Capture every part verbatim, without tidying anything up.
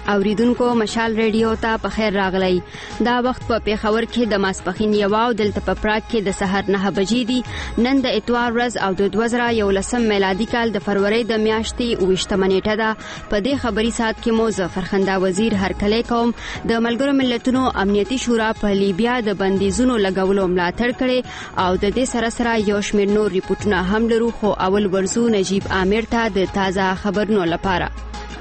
اوریدونکو مشال ریډیو ته په خیر راغلی. دا وخت په پیښور کې د ماسپښین یو او دلته په پراګ کې د سحر نه بجې دي. نن د اتوار ورځ او د دوه زره یولسم میلادي کال د فروری د میاشتې اوویشتمه نیټه ده. په دې خبري ساعت کې مو زه فرخنده وزیر هرکلی کوم. د ملګرو ملتونو امنیتي شورا په لیبیا د بندیزونو لګولو ملاتړ کړي او د دې سره سره یو شمېر نور ریپورتونه هم لرو، خو اول ورزو نجیب عامر ته د تازه خبرونو لپاره.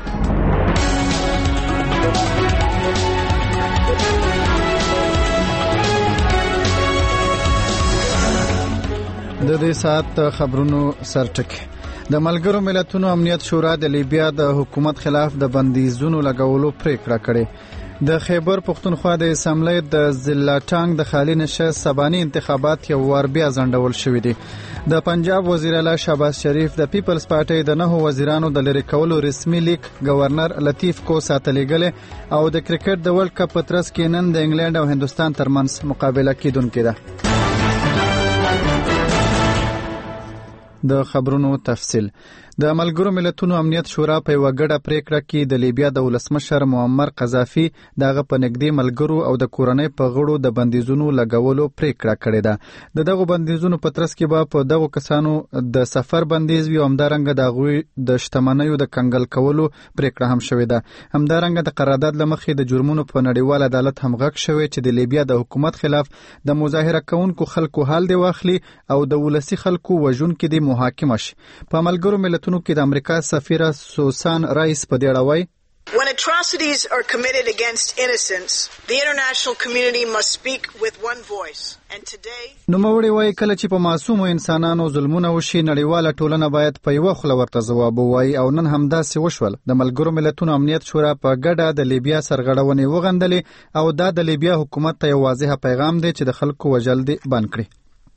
د دې ساعت خبرونو سرټکی. د ملګرو ملتونو امنیت شورا د لیبیا د حکومت خلاف د بندیزونو لګولو پریکړه کړې. د خیبر پختونخوا د اسمبلی د زلاټانګ د خالي نشست سباني انتخابات یو وار بیا ځنډول شوې دي. د پنجاب وزیر اعلی شهباز شریف د پیپلز پارټي د نهو وزیرانو د لری کولو رسمي لیک گورنر لطیف کو ساتلېګل او د کرکټ د ورلد کپ په ترڅ کې نن د انګلند او هندستان ترمنځ مقابله کیدونکې ده. د خبرونو تفصیل. د ملګرو ملتونو امنیت شورا په یوه ګډه پریکړه کې د لیبیا د ولسمشر معمر قذافي دغه په نږدې ملګرو او د کورنۍ په غړو د بندیزونو لګولو پریکړه کړې ده. د دغو بندیزونو په ترڅ کې به په دغو کسانو د سفر بندیز وي او همدارنګه د هغوی د شتمنیو د کنګل کولو پریکړه هم شوې ده. همدارنګه د قرارداد له مخې د جرمونو په نړیوال عدالت هم غږ شوی چې د لیبیا د حکومت خلاف د مظاهره کوونکو خلکو حال دی واخلي او د ولسي خلکو وژونکي دی محاکمه شي. په ملګرو ملتونو کې د امریکا سفیره سوسان رایس په دې اړه وایي: When atrocities are committed against innocents, the international community must speak with one voice. And today, نوموړي وایي کله چې په معصومو انسانانو ظلمونه وشي نړیواله ټولنه باید په یوه خوله ورته ځواب ووایي او نن همداسې وشول. د ملګرو ملتونو امنیت شورا په ګډه د لیبیا سرغړونې وغندلې او دا د لیبیا حکومت ته یو واضح پیغام دی چې د خلکو وژل دي بند کړي.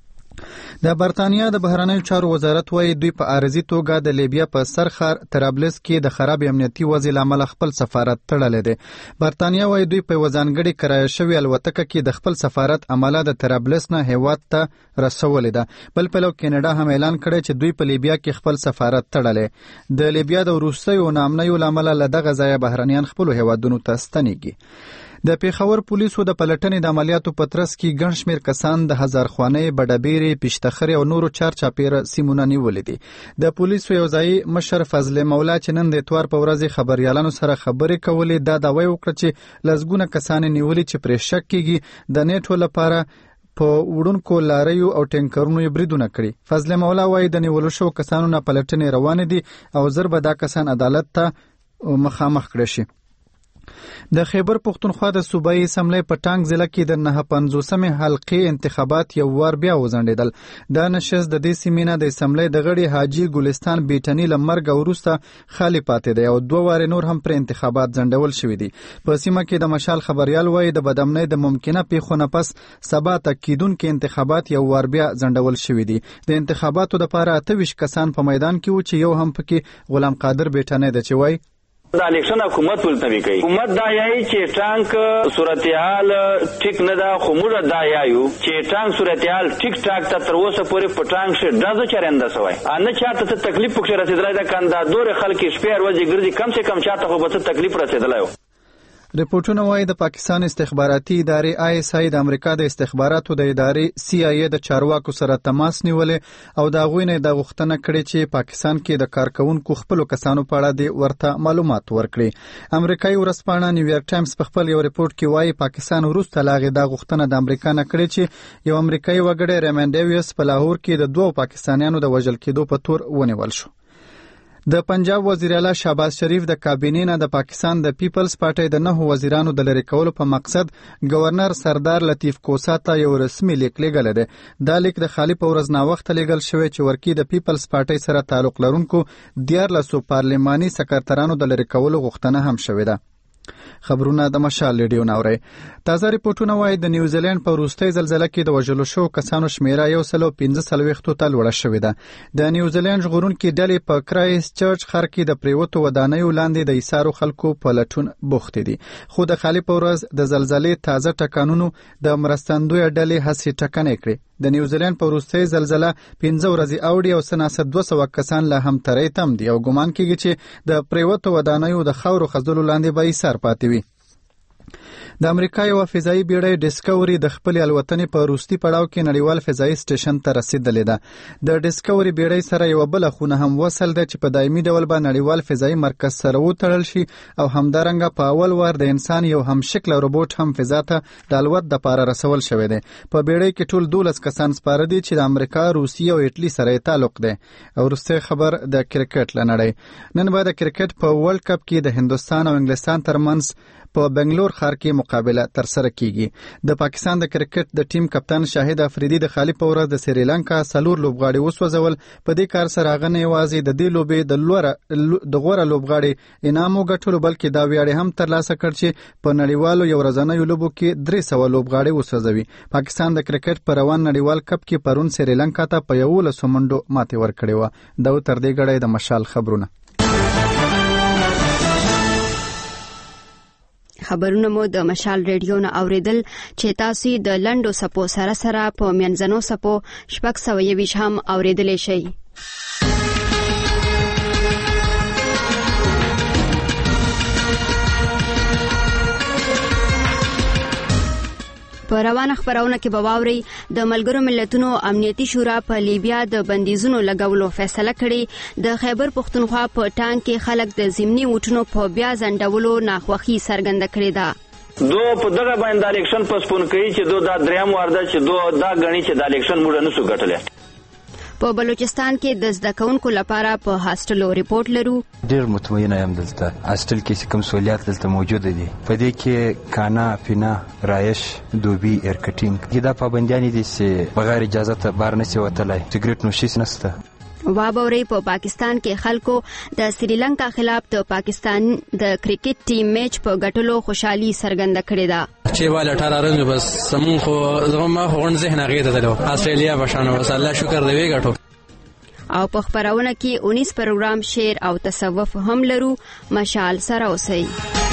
د برتانیا د بهرنیو چارو وزارت وایي دوی په عارضي توګه د لیبیا په سرخار طرابلس کې د خراب امنیتي وضع له امله خپل سفارت تړلی دی. برتانیا وایي دوی په یوه ځانګړې کرایه شوې الوتکه کې د خپل سفارت عمله د طرابلس نه هیواد ته رسولې ده. بل پلو کینیډا هم اعلان کړی چې دوی په لیبیا کې خپل سفارت تړلی. د لیبیا د وروستیو ناامنیو له امله له دغه ځایه بهرنیان خپلو هیوادونو ته ستنېږي. د پیښور پولیسو د پلټنې د عملیاتو په ترڅ کې ګڼ شمېر کسان د هزارخوانۍ، بډبیرې، پیشتخرې او نورو چار چاپیره سیمونه نیولې دي. د پولیسو یو ځایي مشر فضل مولا چې نن د اتوار په ورځ خبریالانو سره خبرې کولې دا دعوی وکړه چې لسګونه کسان نیولي چې پرې شک کېږي د نیټو لپاره په وړونکو لاریو او ټینکرونو یې بریدونه کړي. فضل مولا وایي د نیولو شوو کسانو نه پلټنې روانې دي او زر به دا کسان عدالت ته مخامخ کړي شي. د خیبر پختونخوا د صوبایي اسمبلی په ټانګ ضلع کې د نهه پنځوسمې حلقې انتخابات یو وار بیا وځنډېدل. دا نشست د دې سیمې نه د اسمبلی د غړي حاجي ګلستان بیټني له مرګه وروسته خالي پاتې دی او دوه وارې نور هم پر انتخابات ځنډول شوي دي. په سیمه کې د مشال خبریال وایي د بدامنۍ د ممکنه پیښو نه پس سبا ته کیدونکي انتخابات یو وار بیا ځنډول شوي دي. د انتخاباتو دپاره اته ویشت کسان په میدان کې و چې یو هم پکې غلام قادر بیټني دی چې وایي دا الیکشن حکومت ولتوی کوي. حکومت دا یایي چې ټانک صورتحال ټیک نه ده، خو موږ دا یایو چې ټانک صورتحال ټیک ټاک ته تر اوسه پورې په ټانک شه ډازو چرنده سوی ان چاته ته تکلیف پکې رسیدلای دا کنده دور خلک شپې ورځې ګرځي کم سے کم چاته خو به تکلیف رسیدلای. ریپورټونه وایي د پاکستان استخباراتي ادارې آی اس آی د امریکا د استخباراتو د ادارې سی آی ای د چارواکو سره تماس نیولې او د هغوی نه د غوښتنه کړې چې پاکستان کې د کارکونکو خپلو کسانو په اړه د ورته معلومات ورکړي. امریکایي ورځپاڼه نیویارک ټایمز په خپل یو ریپورت کې وایي پاکستان وروسته له هغې دا غوښتنه د امریکا نه کړې چې یو امریکایي وګړی ریمنډ ډیویس په لاهور کې د دوو پاکستانیانو د وژل کېدو په تور ونیول شو. د پنجاب وزیر اعلی شهباز شریف د کابینې نه د پاکستان د پیپلز پارټي د نهو وزیرانو د لری کولو په مقصد گورنر سردار لطیف کوسا ته یو رسمي لیک لیږلی دی. دا لیک د خالي په ورځ ناوخته لیږل شوی چې ورکی د پیپلز پارټي سره تعلق لرونکو دیارلسو پارلماني سکرترانو د لری کولو غوښتنه هم شوې ده. خبرونه د مشال ریډیو ناوري. تازه ریپورټونه وایي د نیوزیلند په وروستۍ زلزلې کې د وژلو شوو کسانو شمیره یو سل او پنځه څلوېښتو ته لوړه شوې ده. د نیوزیلند ژغورونکي ډلې په کرایسټ چرچ ښار کې د پریوتو ودانیو لاندې د ایسارو خلکو په لټون بوختې دي. خو د خالي په ورځ د زلزلې تازه ټکانونو د مرستندویه ډلې هڅې ټکنۍ کړې. د نیوزیلند په وروستۍ زلزله پنځه ورځې اوړي او څه ناڅه دوه سوه کسان له همترۍ تم دي او ګمان کېږي چې د پرېوتو ودانیو د خاورو خځلو لاندې به ایسار پاتې وي. د امریکا یوه فضایي بیړۍ ډسکوري د خپلې الوتنې په وروستي پړاو کې نړیوال فضایي سټیشن ته رسیدلې ده. د ډسکوري بیړۍ سره یوه بله خونه هم وصل ده چې په دایمي ډول به نړیوال فضایي مرکز سره وتړل شي او همدارنګه په اول وار د انسان یو هم شکله روبوټ هم فضا ته د الوت دپاره رسول شوی دی. په بیړۍ کې ټول دولس کسان سپاره دي چې د امریکا، روسیې او ایټلي سره یې تعلق دی. او وروستی خبر د کرکټ له نړۍ. نن به د کرکټ په ورلډ کپ کې د هندوستان او انګلستان ترمنځ په بنگلور ښار کې مقابله ترسره کیږي. د پاکستان د کرکټ د ټیم کپتان شاهد افریدي د خالي په ورځ د سریلانکا څلور لوبغاړي وسوځول. په دې کار سره هغه نه یوازې د دې لوبې د لوړه د غوره لوبغاړي انعام وګټلو بلکې دا ویاړ هم ترلاسه کړ چې په نړیوالو یو ورځنیو لوبو کې درې سوه لوبغاړي وسوځوي. پاکستان د کرکټ په روان نړیوال کپ کې پرون سریلانکا ته په یولسو منډو ماتې ورکړې وه. دا تر دې ګړی د مشال خبرونه. خبرونه مو د مشال ریډیو نه اوریدل چې تاسو د لندو سپو سره سره په منځنو سپو شپږ سوه یویشت هم اوریدلی شئ. په روانه خبرونه کې به واورئ د ملګرو ملتونو امنیتي شورا په لیبیا د بندیزونو لګولو فیصله کړې. د خیبر پښتونخوا په ټانک کې خلک د ضمني ووټونو په بیا ځنډولو ناخوښي څرګنده کړې ده. دو په دغه باندې الیکشن پسپون کوي چې دو دا دریم وار ده چې دو دا غني چې د الیکشن موږ نه سو ګټلې. په بلوچستان کې د زده کوونکو لپاره په هاستلو ریپورت لرو. ډیر مطمئن یم دلته هاستل کې کوم سہولیات دلته موجود دي. په دې کې کانا، پینا، رایش، دوبي، ایر کټینګ دا پابندیاں دي چې بغیر اجازه ته بار نه سي وتلای. سیګریټ نوشي نشته. وابوري په پاکستان کې خلکو د سریلانکا خلاف د پاکستان د کرکټ ټیم میچ په ګټلو خوشحالي څرګنده کړې ده. چې والا اٹھارہ رن بس سمون خو زما غون ذهن غیته دلو استرالیا بشانه وس الله شکر دی وګټو. او په خبرونه کې اونیس پروګرام شعر او تصوف هم لرو. مشال سره اوسئ.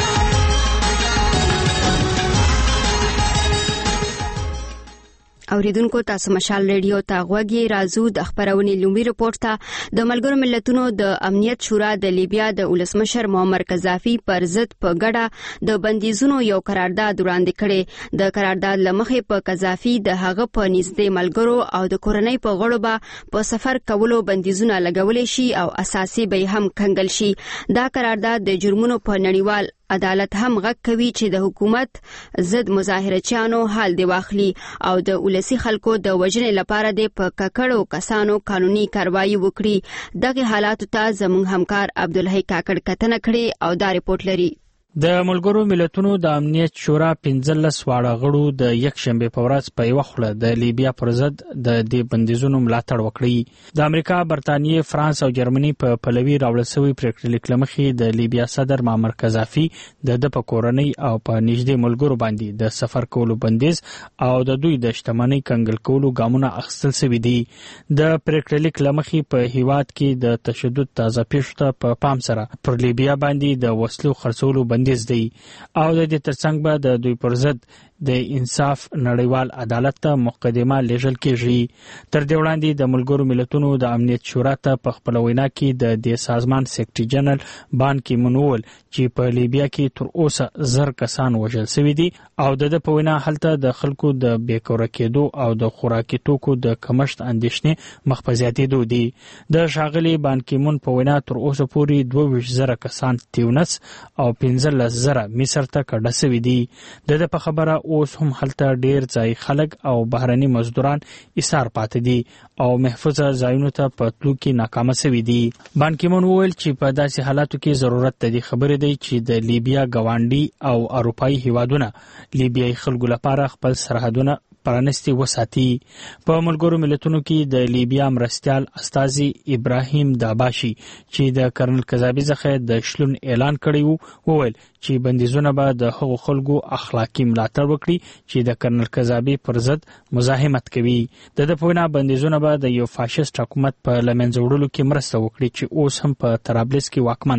اوریدونکو تاسو مشال ریډیو ته غوږی رازو د خبرونې لومړي رپورت ته. د ملګرو ملتونو د امنیت شورا د لیبیا د ولسمشر معمر قذافي پر ضد په ګډه د بندیزونو یو قرارداد وړاندې کړي. د قرارداد لمخې په قذافي د هغه په نږدې ملګرو او د کورنۍ په غړو به په سفر کولو بندیزونه لګولې شي او اساسي به هم کنګل شي. دا قرارداد د جرمونو په نړیوال عدالت هم غږ کوي چې د حکومت ضد مظاهرچیانو حال دی واخلي او د ولسی خلکو د وژنې لپاره د په ککړو کسانو قانوني کاروایی وکړي. دغه حالاتو ته زموږ همکار عبدالحی کاکړ کتنه کړي او دا ریپورت لري. د ملګرو ملتونو د امنیت شورا پنځلس واړه غړو د یکشنبې په ورځ په یوه خوله د لیبیا پر ضد د دې بندیزونو ملاتړ وکړي. د امریکا، برتانیې، فرانس او جرمني په پلوي راوړل شوی پریکړې لیک له مخې د لیبیا صدر معمر قذافي د د په کورنۍ او په نږدې ملګرو باندې د سفر کولو بندیز او د دوی د شتمنۍ کنګل کولو ګامونه اخیستل شوي دي. د پریکړې لیک له مخې په هیواد کې د تشدد تازه پیښو ته په پام سره پر لیبیا باندې د وسلو خرڅولو بندیز دی او د دې ترڅنګ به د دوی پر ضد د انصاف نړیوال عدالت ته مقدمه لیږل کېږي. تر دې وړاندې د ملګرو ملتونو د امنیت شورا ته په خپله وینا کې د دې سازمان سیکرټري جنرال بان کی مون وویل چې په لیبیا کې تر اوسه زر کسان وژل شوي دي او د ده په وینا هلته د خلکو د بېکوره کېدو او د خوراکي توکو د کمښت اندېښنې مخ په زیاتېدو دي. د ښاغلي بان کی مون په وینا تر اوسه پورې دوه ویشت زره کسان تیونس او پنځلس زره مصر ته کډه شوي دي. د ده په خبره اوس هم هلته ډیر ځای خلک او بهرني مزدوران ایثار پاتې دي او محفوظه ځایونو ته په تلو کې ناکامه شوي دي. بان کی مون وویل چې په داسې حالاتو کې ضرورت د دې خبرې دی چې د لیبیا ګاونډي او اروپایي هیوادونه لیبیایي خلکو لپاره خپل سرحدونه پرانستي وساتي. په ملګرو ملتونو کې د لیبیا مرستیال استازي ابراهیم داباشي چې د کرنل قذافي څخه د شلون اعلان کړی وو وویل چې بندیزونه به د هغو خلکو اخلاقی ملاتړ وکړي چې د کرنل قذافي پر ضد مزاحمت کوي. د ده په وینا بندیزونه به د یو فاشیست حکومت په له منځه وړلو کې مرسته وکړي چې اوس هم په طرابلس کې واکمن دی.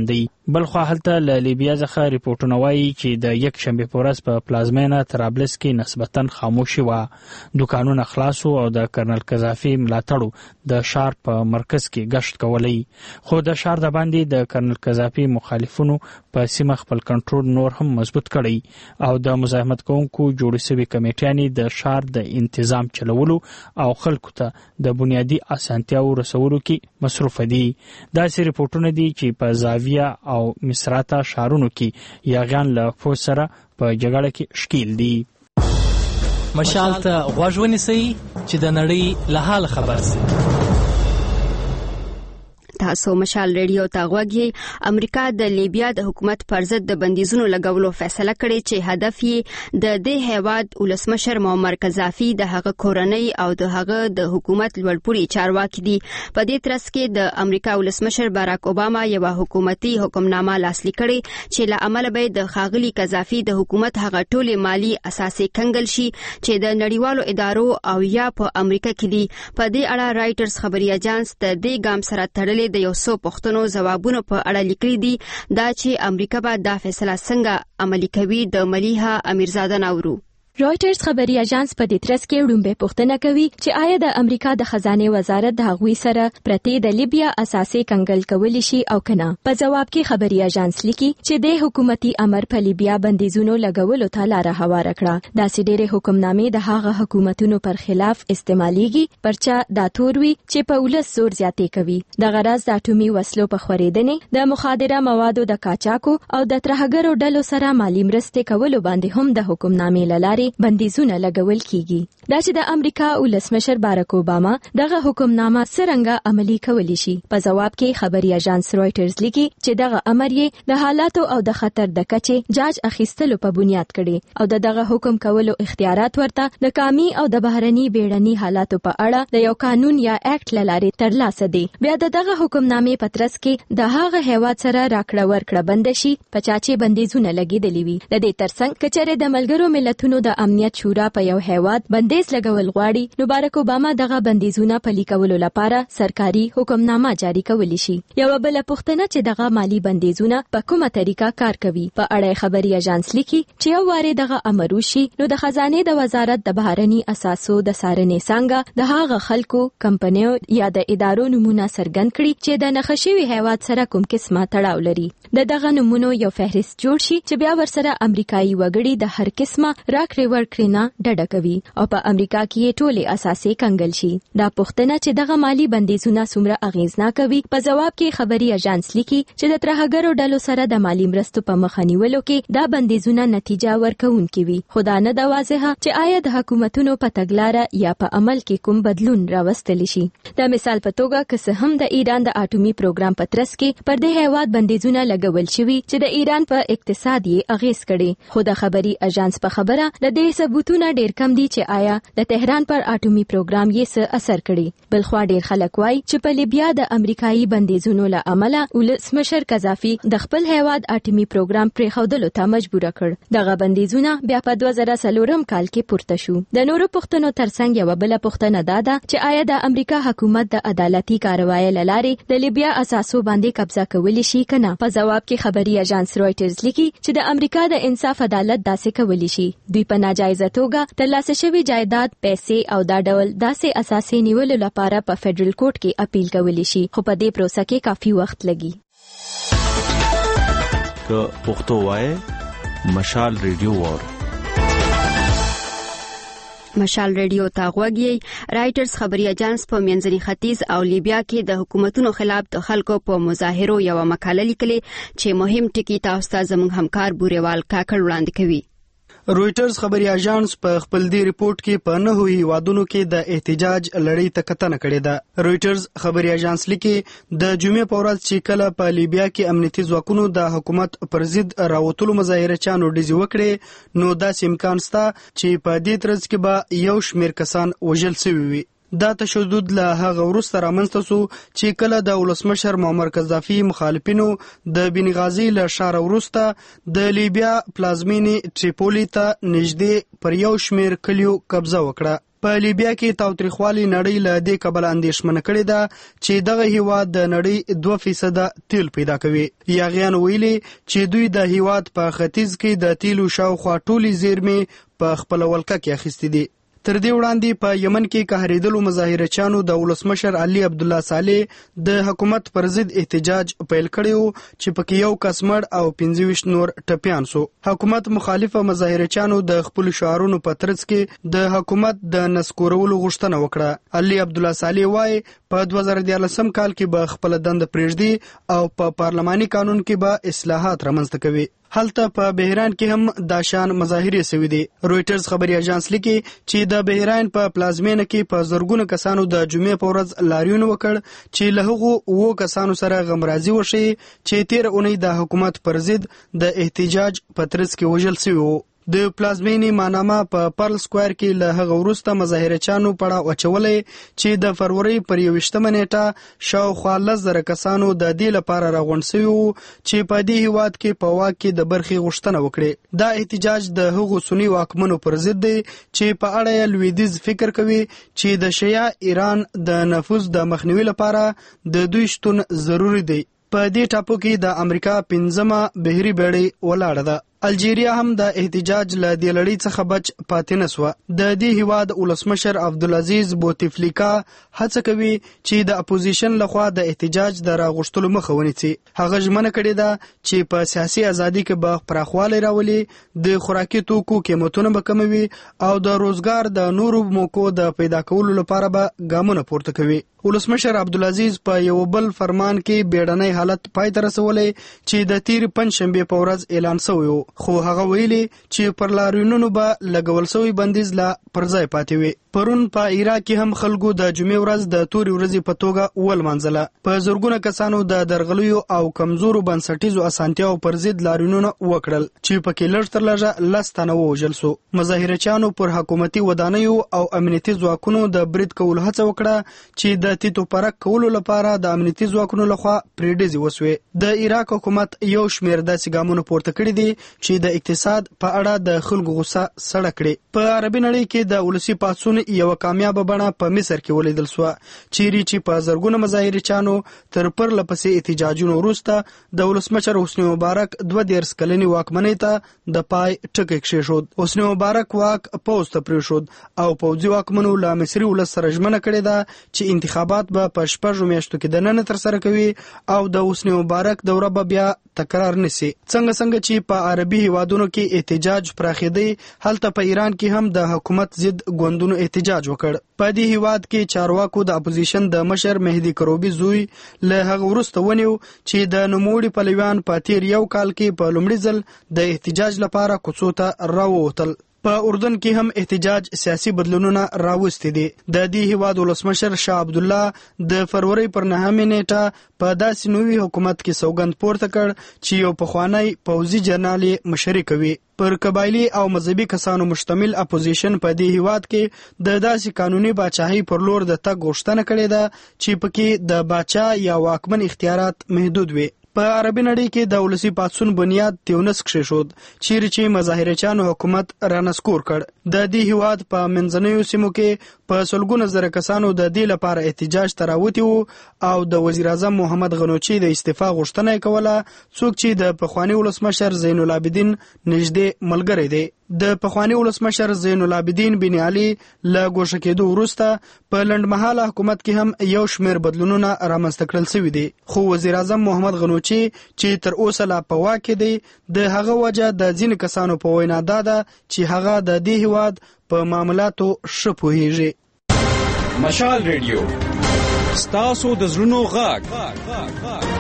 بل خو هلته له لیبیا څخه ریپورتونه وایي چې د یک شنبه په ورځ په پلازمینه طرابلس کې نسبتاً خاموشي وه. دکانونه خلاص او د کرنل قذافي ملاتړو د ښار په مرکز کې گشت کولی، خو د ښار د باندې د کرنل قذافي مخالفونو په سیمه خپل کنټرول نور هم مضبوط کړی او د مزاحمت کوونکو جوړې شوې کمیټیانې د ښار د انتظام چلولو او خلکو ته د بنیادي اسانتیاو رسولو کې مصروف دي. داسې ریپورتونه دي چې په زاویه او او مصراته ښارونو کې یاغیان له فوج سره په جګړه کې ښکیل دي. مشال ته غوږ ونیسئ چې د نړۍ له حال خبر شئ. تاسو مشال ریډیو ته غوږی. امریکا د لیبیا د حکومت پر ضد د بندیزونو لګولو فیصله کړې چې هدف یې د دې هیواد ولسمشر معمر قذافي د هغه کورنۍ او د هغه د حکومت لوړپوړي چارواکي دي. په دې ترڅ کې د امریکا ولسمشر باراک اوباما یو حکومتي حکمنامه لاسلیک کړې چې له عمله به د خاغلی قذافي د حکومت هغه ټولې مالی اساسي کنګل شي چې د نړیوالو ادارو او یا په امریکا کې دي. په دې اړه رائټرز خبري اژانس د دې ګام سره تړلې د یو څو پوښتنو ځوابونه په اړه لیکلي دي. دا چې امریکا به دا فیصله څنګه عملي کوي د ملیحه امیرزاده نورو. رائټرز خبري اژانس په دې ترڅ کې وړاندې پوښتنه کوي چې آیا د امریکا د خزانه وزارت د هغوی سره پرته د لیبیا اساسي کنګل کولی شي او کنه. په جواب کې خبري اژانس لیکي چې د حکومتي امر په لیبیا بندیزونو لګولو ته لار هواره کړه. دا چې ډېرې حکمنامې د هغه حکومتونو پر خلاف استعماليږي پرچا دا توروي چې په ولس زور زیاتې کوي. د غرض د اټومي وسلو په خورېدنې، د مخادره موادو د قاچاقو او د ترهګرو ډلو سره مالی مرستې کولو باندې هم د حکمنامې لارې بندیزونه لګول کیږي. دا چې د امریکا ولسمشر باراک اوباما دغه حکمنامه څنګه عملي کولی شي. په جواب کې خبري اژانس رائټرز لیکي چې دغه امر یې د حالاتو او د خطر د کچې جاج اخیستلو په بنیاد کړي او د دغه حکم کولو اختیارات ورته د کامي او د بهرني بیړني حالاتو په اړه د یو قانون یا اکټ لارې ترلاسه دي. بیا د دغه حکمنامې په ترڅ کې د هغه هیواد سره راکړه ورکړه بند شي په چا چې بندیزونه لګیدلي وي. د دې ترڅنګ کچره د ملګرو ملتونو د امنیت شورا په یو هیواد بندیز لګول غواړي نو باراک اوباما دغه بندیزونه پلي کولو لپاره سرکاري حکمنامه جاری کولی شي. یو بل پوښتنه چې دغه مالی بندیزونه په کومه طریقه کار کوي په اړه خبري اژانس لیکي چې یو واره دغه امر وشي نو د خزانه د وزارت د بهرني اساسو د سارنې څنګه د هغه خلکو کمپنیو یا د ادارو نمونه سرګن کړي چې د نخښوي هیواد سره کوم قسمه تړاو لري. د دغه نمونو یو فهرست جوړ شي چې بیا ورسره امریکایي وګړي د هر قسمه راکړې ورکړې نه ډډه کوي او په امریکا کې ټولې اساسي کنګل شي. دا پوښتنه چې دغه مالی بندیزونه څومره اغیزناک وي په جواب کې خبري اژانس لیکي چې د ترهګرو ډلو سره د مالی مرستو په مخه نیولو کې دا بندیزونه نتیجه ورکوونکي وي. خو دا نه ده واضحه چې آیا د حکومتونو په تګلاره یا په عمل کې کوم بدلون راوستلی شي. د مثال په توګه که څه هم د ایران د اټومي پروګرام په ترڅ کې پر دې هیواد بندیزونه لګول شوي چې د ایران په اقتصاد یې اغیز کړي، خو د خبري اژانس په خبره د دې ثبوتونه ډېر کم دي چې آیا د تهران پر اټومي پروګرام یې څه اثر کړي. بل خو ډېر خلک وایي چې په لیبیا د امریکایي بندیزونو له امله ولسمشر قذافي د خپل هیواد اټومي پروګرام پرېښودلو ته مجبور کړ. دغه بندیزونه بیا په دوه زره څلورم کال کې پورته شو. د نورو پوښتنو ترڅنګ یو بل پوښتنه دا ده چې آیا د امریکا حکومت د عدالتي کاروایي لارې د لیبیا اساسو باندې قبضه کولی شي کنه. په جواب کې خبري اژانس رائټرز لیکي چې د امریکا د انصاف عدالت داسې کولی شي. دوی په ناجایزه توګه ترلاسه شوی جایداد، پیسې او دا ډول داسې اساسي نیولو لپاره په فدرل کورټ کې اپیل کولی شي، خو په دې پروسه کې کافي وخت لګي. که پښتو وای مشال ریډیو وور مشال ریډیو ته غوږی. رائټرز خبري اژانس په منځني ختیځ او لیبیا کې د حکومتونو خلاف د خلکو په مظاهرو یو مقاله لیکلې چې مهم ټکی تاسو ته زموږ همکار بوريوال کاکړ وړاندې کوي. رويټرز خبري اژانس په خپل دی ریپورت کې په نه هوی وادونو کې د احتجاج لړۍ ته کتنه کړې ده. رويټرز خبري اژانس لیکي د جمعې په ورځ چې کله په لیبیا کې امنیتي ځواکونو د حکومت پر ضد راوتلو مظاهره چانو ډیزي وکړي نو دا امکان شته چې په دې ترڅ کې به یو شمېر کسان وژل شوي وي. دا تشدد له هغه وروسته رامنځته شو چې کله د ولسمشر معمر قذافي مخالفینو د بنغازي له ښار وروسته د لیبیا پلازمینې ټریپولی ته نږدې پر یو شمېر کلیو قبضه وکړه. په لیبیا کې تاوتریخوالي نړۍ له دې کبله اندېښمنه کړې ده چې دغه هیواد د نړۍ دوه فیصده تیل پیدا کوي. یاغیانو ویلي چې دوی د هیواد په ختیځ کې د تیلو شاوخوا ټولې زیرمې په خپله ولکه کې اخیستې دي. تر دې وړاندې په یمن کې قهرېدلو مظاهرچیانو د ولسمشر علي عبدالله صالح د حکومت پر ضد احتجاج پیل کړی و چې پکې یو کس مړ او پنځه ویشت نور ټپیان سو. حکومت مخالفه مظاهرچیانو د خپل شعارونو په ترڅ کې د حکومت د نسکورولو غوښتنه وکړه. علي عبدالله صالح وایي په دوه زره دیارلسم کال کې به خپل دنده پرېږدي او په پارلماني قانون کې به اصلاحات رامنځته کوي. هلته په بحران کې هم دا شان مظاهرې شوې دي. رويټرز خبري اژانس لیکي چې د بحران په پلازمینه کې په زرګونو کسانو د جمعې په ورځ لاریون وکړ چې له هغو اوو کسانو سره غمرازي وشي چې تیر اونۍ د حکومت پر ضد د احتجاج په ترڅ کې وژل شوي وو. د پلازمینې ماناما په پرل سکوير کې له هغه وروسته مظاهرچیانو پړه واچولې چې د فروری پر یوویشتمه نیټه شاوخوا لس زره کسانو د دې لپاره راغونډ شوي وو چې په دې هیواد کې په واک کې د برخې غوښتنه وکړي. دا احتجاج د هغو سني واکمنو پر ضد دی چې په اړه یې لویدیځ فکر کوي چې د شیعه ایران د نفوذ د مخنیوي لپاره د دوی شتون ضروری دی. په دې ټاپو کې د امریکا پنځمه بحري بیړۍ ولاړه ده. الجیریا هم د احتجاج له دې لړۍ څخه بچ پاتې نه سوه. د دې هیواد ولسمشر عبدالعزیز بوتفلیکا هڅه کوي چې د اپوزیشن لخوا د احتجاج د راغوښتلو مخه ونیسي. هغه ژمنه کړې ده چې په سیاسي ازادي کې به پراخوالی راولي، د خوراکي توکو قیمتونه به کموي او د روزګار د نورو موقعو د پیدا کولو لپاره به ګامونه پورته کوي. ولسمشر عبدالعزیز په یو بل فرمان کې بیړنی حالت پای ته رسولی چې د تیر پنجشنبې په ورځ اعلان شوی و، خو هغه ویلي چې پر لاریونونو به لګول شوی بندیز لا پر ځای پاتې وي. پرون په عراق کې هم خلکو د جمعې ورځ د تورې ورځې په توګه ولمانځله. په زرګونه کسانو د درغلیو او کمزورو بنسټیزو اسانتیاو پر ضد لاریونونه وکړل چې پکې لږ تر لږه لس تنه ووژل سو. مظاهرچیانو پر حکومتي ودانیو او امنیتي ځواکونو د برید کولو هڅه وکړه چې د تیتو پرک کولو لپاره د امنیتي ځواکونو لخوا پرې ډزې وسوې. د عراق حکومت یو شمېر داسې ګامونه پورته کړي دي چې د اقتصاد په اړه د خلکو غوسه سړه کړي. په عربي نړۍ کې د ولسي پاڅون یو کامیابه بڼه په مصر کې ولیدل سوه چیرې چې په زرګونه مظاهرچیانو تر پرله پسې احتجاجونو وروسته د ولسمشر حسني مبارک دوه دېرش کلنې واکمنۍ ته د پای ټکی کېښود. حسني مبارک واک پوځ ته پرېښود او پوځي واکمنو له مصري ولس سره ژمنه کړې ده چې انتخابات به په شپږو میاشتو کې دننه ترسره کوي او د حسني مبارک دوره به بیا تکرار نشي. څنګه څنګه چې په عربي هیوادونو کې احتجاج پراخېدی، هلته په ایران کې هم د حکومت ضد ګوندونو احتجاج وکړ. په دې هیواد کې چارواکو د اپوزیشن د مشر مهدي کروبي زوی له هغه وروسته ونیو چې د نوموړي پلویان په تیر یو کال کې په لومړي ځل د احتجاج لپاره کوڅو ته راووتل. په اردن کې هم احتجاج سیاسي بدلونونه راوستي دي. د دې هیواد ولسمشر شاه عبد الله د فروری پر نهمه نیټه په داسې نوي حکومت کې سوګند پورته کړ چې یو پخوانی پوځي جنرال مشري کوي. پر قبایلی او مذهبي کسانو مشتمل اپوزیشن په دې هیواد کې د داسې قانوني باچاهي پر لور د تګ غوښتنه کړې ده چې پکې د باچا یا واکمن اختیارات محدود وي. په عربي نړۍ کې د ولسي پاڅون بنیاد تیونس کېښود چیرې چې مظاهرچیانو حکومت رانسکور کړ. د دې هیواد په منځنیو سیمو کې په سلګونه زره کسانو د دې لپاره احتجاج ته راوتي وو او د وزیر اعظم محمد غنوچي د استعفا غوښتنه یې کوله، څوک چې د پخواني ولسمشر زین العابدین نږدې ملګری دی. د پخواني ولسمشر زین العابدین بن علي له ګوښه کېدو وروسته په لنډمهاله حکومت کې هم یو شمېر بدلونونه رامنځته کړل شوي دي، خو وزیر اعظم محمد غنوچي چې تر اوسه لا په واک کې دی، د هغه وجه د ځینې کسانو په وینا دا ده چې هغه د دې هیواد په معاملاتو ښه پوهیږي. مشال ریډیو ستاسو د زړونو غږ.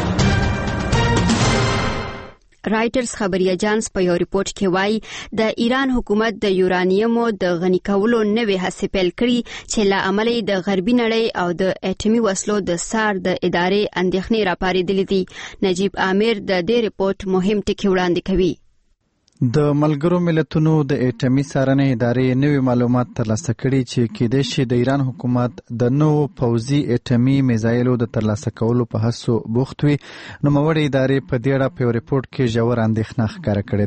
رایټرز خبري اژانس په یو ریپورت کې وایي د ایران حکومت د یورانیمو د غني کولو نوې هڅې پیل کړي چې له امله د غربي نړۍ او د اټومي وسلو د سار د ادارې اندېښنې راپارېدلې دي. نجیب عامر د دې ریپورت مهم ټکي وړاندې کوي. د ملګرو ملتونو د اټومي څارنې ادارې نوي معلومات ترلاسه کړي چې کېدای شي د ایران حکومت د نوو پوځي اټومي میزایلو د ترلاسه کولو په هڅو بوخت وي. نوموړې ادارې په دې اړه په یو ریپورت کې ژور اندېښنه ښکاره کړې ده.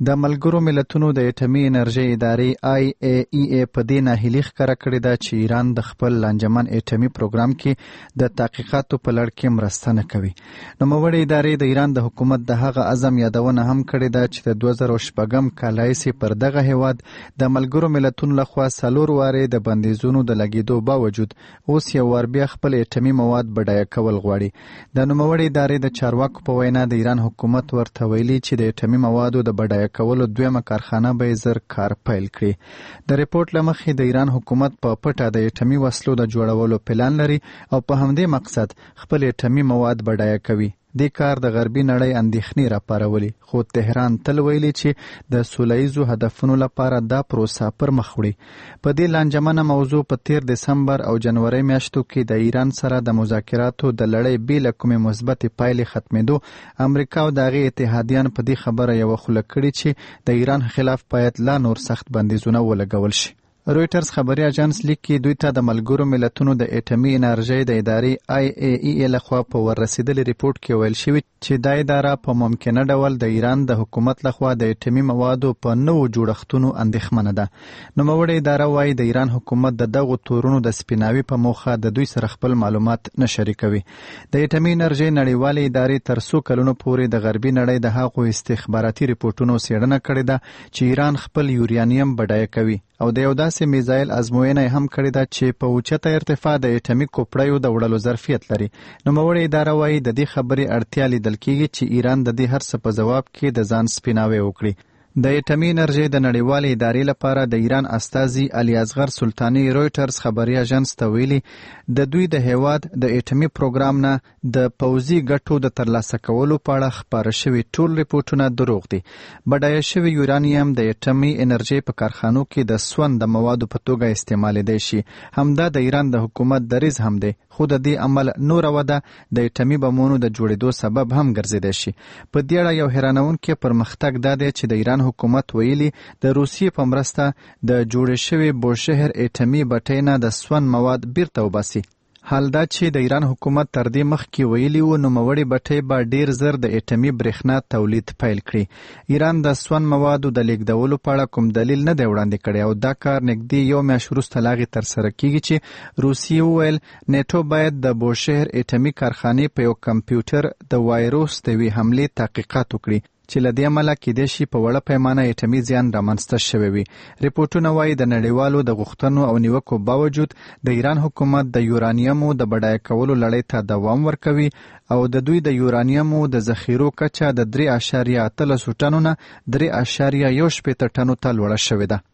د ملګرو ملتونو د اټومي انرژي ادارې آی ای ای ای په دې ناهیلي ښکاره کړې ده چې ایران د خپل لانجمن اټومي پروګرام کې د تحقیقاتو په لړ کې مرسته نه کوي. نوموړې ادارې د ایران د حکومت د هغه عزم یادونه هم کړې ده چې د دوه زره شپږم کال راهیسې پر دغه هیواد د ملګرو ملتونو لخوا څلور وارې د بندیزونو د لګېدو باوجود اوس یو وار بیا خپل اټومي مواد بډایه کول غواړي. د نوموړې ادارې د چارواکو په وینا د ایران حکومت ورته ویلي چې د اټومي موادو د بډایه کولو دویمه کارخانه به زر کار پیل کړي. د ریپورت له مخې د ایران حکومت په پټه د اټومي وسلو د جوړولو پلان لري او په همدې مقصد خپل اټومي مواد بډایه کوي. دې کار د غربي نړۍ اندېښنې راپارولې، خو تهران تل ویلي چې د سوله ییزو هدفونو لپاره دا پروسه پر مخ وړي. په دې لانجمنه موضوع په تیر دسمبر او جنوري میاشتو کې د ایران سره د مذاکراتو د لړۍ بې له کومې مثبتې پایلې ختمېدو امریکا او د هغې اتحادیان په دې خبره یوه خوله کړې چې د ایران خلاف باید لا نور سخت بندیزونه ولګول شي. رویټرز خبري اژانس لیکي دوی ته د ملګرو ملتونو د اټومي انرژي د ادارې آی ای ای ای لخوا په وررسېدلي ریپورت کې ویل شوي چې دا اداره په ممکنه ډول د ایران د حکومت لخوا د اټومي موادو په نوو جوړښتونو اندېښمنه ده. نوموړې اداره وایي د ایران حکومت د دغو تورونو د سپیناوي په موخه د دوی سره خپل معلومات نه شریکوي. د اټومي انرژي نړیوالې ادارې تر څو کلونو پورې د غربي نړۍ د هغو استخباراتي ریپورټونو څېړنه کړې ده چې ایران خپل یورانیم بډایه کوي او د یو داسې میزایل ازموینه هم کړې ده چې په اوچته ارتفاع د اټومي کوپړیو د وړلو ظرفیت لري. نوموړې اداره وایي د دې خبرې اړتیا لیدل کېږي چې ایران د دې هر څه په ځواب کې د ځان سپیناوی وکړي. د اټومي انرژي د نړیوالې ادارې لپاره د ایران استازي علي اصغر سلطاني رویټرز خبري اژانس ته ویلي د دوی د هیواد د اټومي پروګرام نه د پوځي ګټو د ترلاسه کولو په اړه خپاره شوي ټول ریپورټونه دروغ دي. بډایه شوي یورانیم د اټومي انرژي په کارخانو کې د سون د موادو په توګه استعمالیدای شي. همدا د ایران د حکومت دریځ هم دی، خو د دې عمل نوره وده د اټومي بمونو د جوړېدو سبب هم ګرځېدای شي. په دې اړه یو حیرانونکی پرمختګ دا دی چې د ایران حکومت ویلي د روسیې په مرسته د جوړې شوي بوشهر اټومي بټۍ نه د سون مواد بیرته وباسي. حال دا چې د ایران حکومت تر دې مخکې ویلي وو نوموړې بټۍ به ډیر زر د اټومي برېښنا تولید پیل کړي. ایران د سون موادو د لیږدولو په اړه کوم دلیل نه دی وړاندې کړی او دا کار نږدې یو میاشت وروسته له هغې ترسره کیږي چې روسیې وویل نیټو باید د بوشهر اټومي کارخانې په یو کمپیوټر د وایروس د یوې حملې تحقیقات وکړي چې له دې امله کیدای شي په وړه پیمانه اټومي زیان رامنځته شوی وي. ریپورټونه وایي د نړیوالو د غوښتنو او نیوکو باوجود د ایران حکومت د یورانیمو د بډایه کولو لړۍ ته دوام ورکوي او د دوی د یورانیمو د ذخیرو کچه د درې اعشاریه اتلس ټنو نه درې اعشاریه یو شپېته ټنو ته لوړه شوې ده.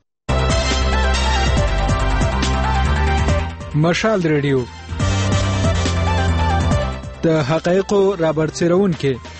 مشال ریډیو د حقایقو رابرسېرونکي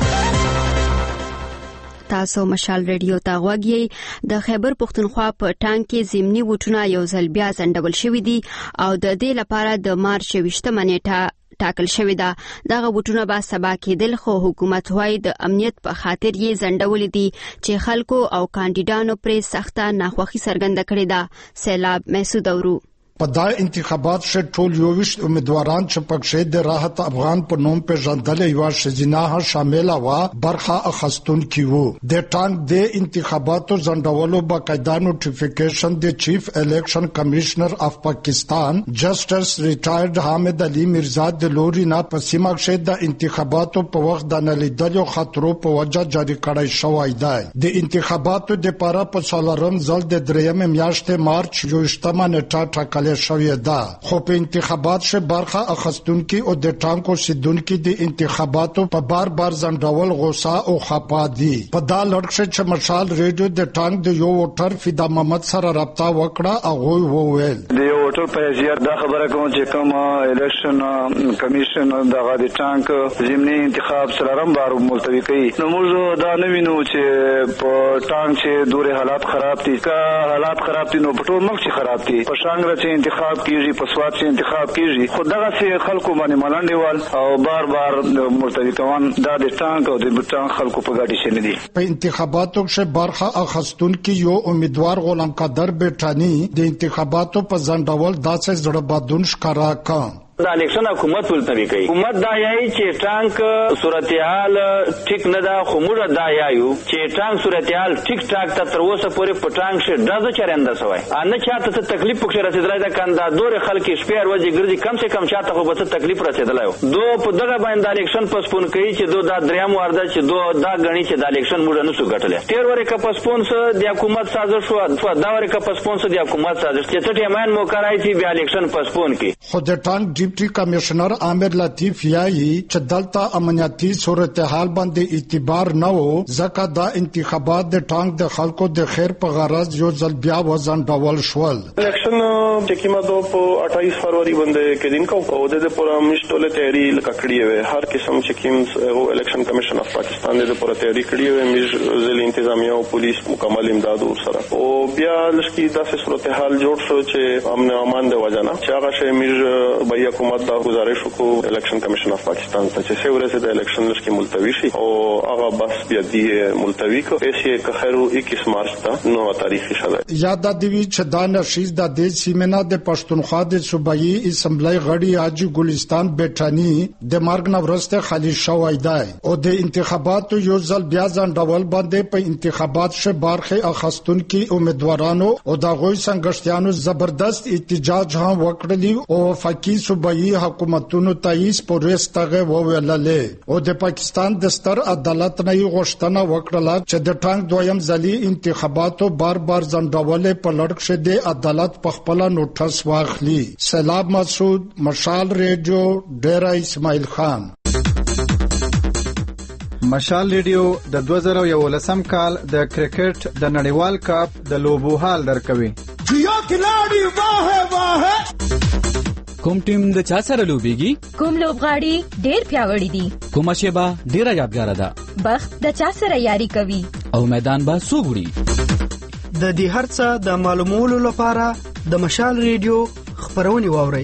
تاسو مشال ریډیو ته غوږ یې. د خیبر پښتونخوا په ټانک کې ضمني بوټونه یو ځل بیا ځنډول شوي دي او د دې لپاره د مارچ یوویشتمه نیټه ټاکل شوې ده. دغه بوټونه به سبا کېدل خو حکومت وايي د امنیت په خاطر یې ځنډولې دي چې خلکو او کاندیدانو پرې سخته ناخوښي څرګنده کړې ده. سیلاب محسود اورو په دا انتخابات شه ټول یوویشت امیدواران چې پکښې د راحت افغان په نوم پیژندل یو شزینه شامل و برخه اخستون کیو. د ټانک د انتخاباتو ځنډولو باقاعده نوټیفیکیشن د چیف الیکشن کمشنر اف پاکستان جسټس ریټایرډ حامد علي مرزا د لوري نه په سیمه کې د انتخاباتو په وخت د نلیدلو خطرو په وجه جاری کړی شوی دی. د انتخاباتو د لپاره په څلورم ځل د دریم میاشتې مارچ یوویشتمه نیټه ټاکل شوی ده، خو په انتخابات شه برخه اخستونکي او د ټانکو سیدونکي د انتخاباتو په بار بار ځنډول غوسه او خپه دي. په دا لړ چې مشال ریډیو د ټانک د یو ووټر فدا محمد سره رابطه وکړه هغه وویل د یو ووټر په حیثیت دا خبره کوم چې کوم الیکشن کمیشن دغه د ټانک ضمني انتخاب څلورم بار ملتوي کوي. نو موږ دا نه وینو چې په ټانک چې دوره حالات خراب دي که حالات خراب دي نو په ټول ملک چې خراب دي. په شانګره چې انتخاب کیږي په سواد چې انتخاب کیږي خو دغه سي خلکو باندې ملنډي وال او بار بار مرتضی کوان دا د ټانک او د بوتان خلکو په ګاډي شنه دي. په انتخاباتو کې برخه اخستونکي یو امیدوار غلام قادر بیٹانی د انتخاباتو په ځنډول داسې زړه بادون ښکارا کړ. د الیکشن حکومت ولتوي کوي. حکومت دا یایي چې ټانک صورتحال ټیک نه ده، خو موږ دا یایو چې ټانک صورتحال ټیک ټاک ته تر اوسه پورې په ټانک شه ډزو چرنده سوی نه چاته څه تکلیف پکې رسیدلی ده. کنده دور خلک شپې ورځې ګرځي، کم سے کم چاته خو به څه تکلیف رسیدلی و. دو په دغه باندې الیکشن پسپون کوي چې دو دا دریم وار ده چې دو دا غني چې د الیکشن موږ نه سو ګټلی. تیر ورې که پسپون سه د حکومت سازش و، دا ورې که پسپون سه د حکومت سازش چې څه ټیمان مو کرای چې بیا الیکشن پسپون کی. خو د ټانک ډیپټي کمشنر عامر لطیف یایي چې دلته امنیتي صورتحال باندې اعتبار نه و، ځکه دا انتخابات د ټانک د خلکو د خیر په غرض یو ځل بیا وځنډول شول. الیکشن چې کیما دو په اٹھائیس فروری باندې کې دین کو او د پوره مشتوله تیاری لکړی وي. هر قسم چې کیم او الیکشن کمیشن اف پاکستان د پوره تیاری کړی وي، مج ځل انتظامیه او پولیس مکمل امداد ورسره او بیا لشکې داسې صورتحال جوړ شو چې امن او امان د وجنه چې هغه شی مج بای حکومت دا گزارش وکړو الیکشن کمیشن اف پاکستان ته چې څو ورځې د الیکشن لشکې ملتوی شي او هغه بس بیا دی ملتوی کو ایسه که خیرو اکیس مارچ ته نو تاریخ شاله. یاد دی چې دا نشیز د دې سیمنا د پښتونخوا د صوبایي اسمبلی غړي حاجی ګلستان بیٹانی د مرګ نه ورسته خالي شوی دی او د انتخاباتو یو ځل بیا ځنډول باندې په انتخابات شه برخه اخستونکو امیدوارانو او د غوي څنګهشتيانو زبردست احتجاج هم وکړلی او فقې صوبایي حکومتونو تایید پورستغه وویلله او د پاکستان د ستر عدالت نه غوښتنه وکړه چې د ټانک دویم ځلي انتخاباتو بار بار ځنډول په لړ کې د عدالت په خپل نوټس واخلي. سلام مسعود، مشال ریډیو، ډیرا اسماعیل خان. مشال ریډیو د دوه زره یولسم کال د کرکټ د نړیوال کپ د لوبو حال درکوي. جیا کلاڑی واه واه کوم ټیم د چا سره لوبيږي؟ کوم لوبغاړي ډېر پیاوړي دي؟ کومه شیبه ډېره یادګار ده؟ بخت د چا سره یاري کوي؟ او میدان با څو وړي؟ د دې هرڅه د معلومولو لپاره د مشال ریډیو خبرونه واورئ.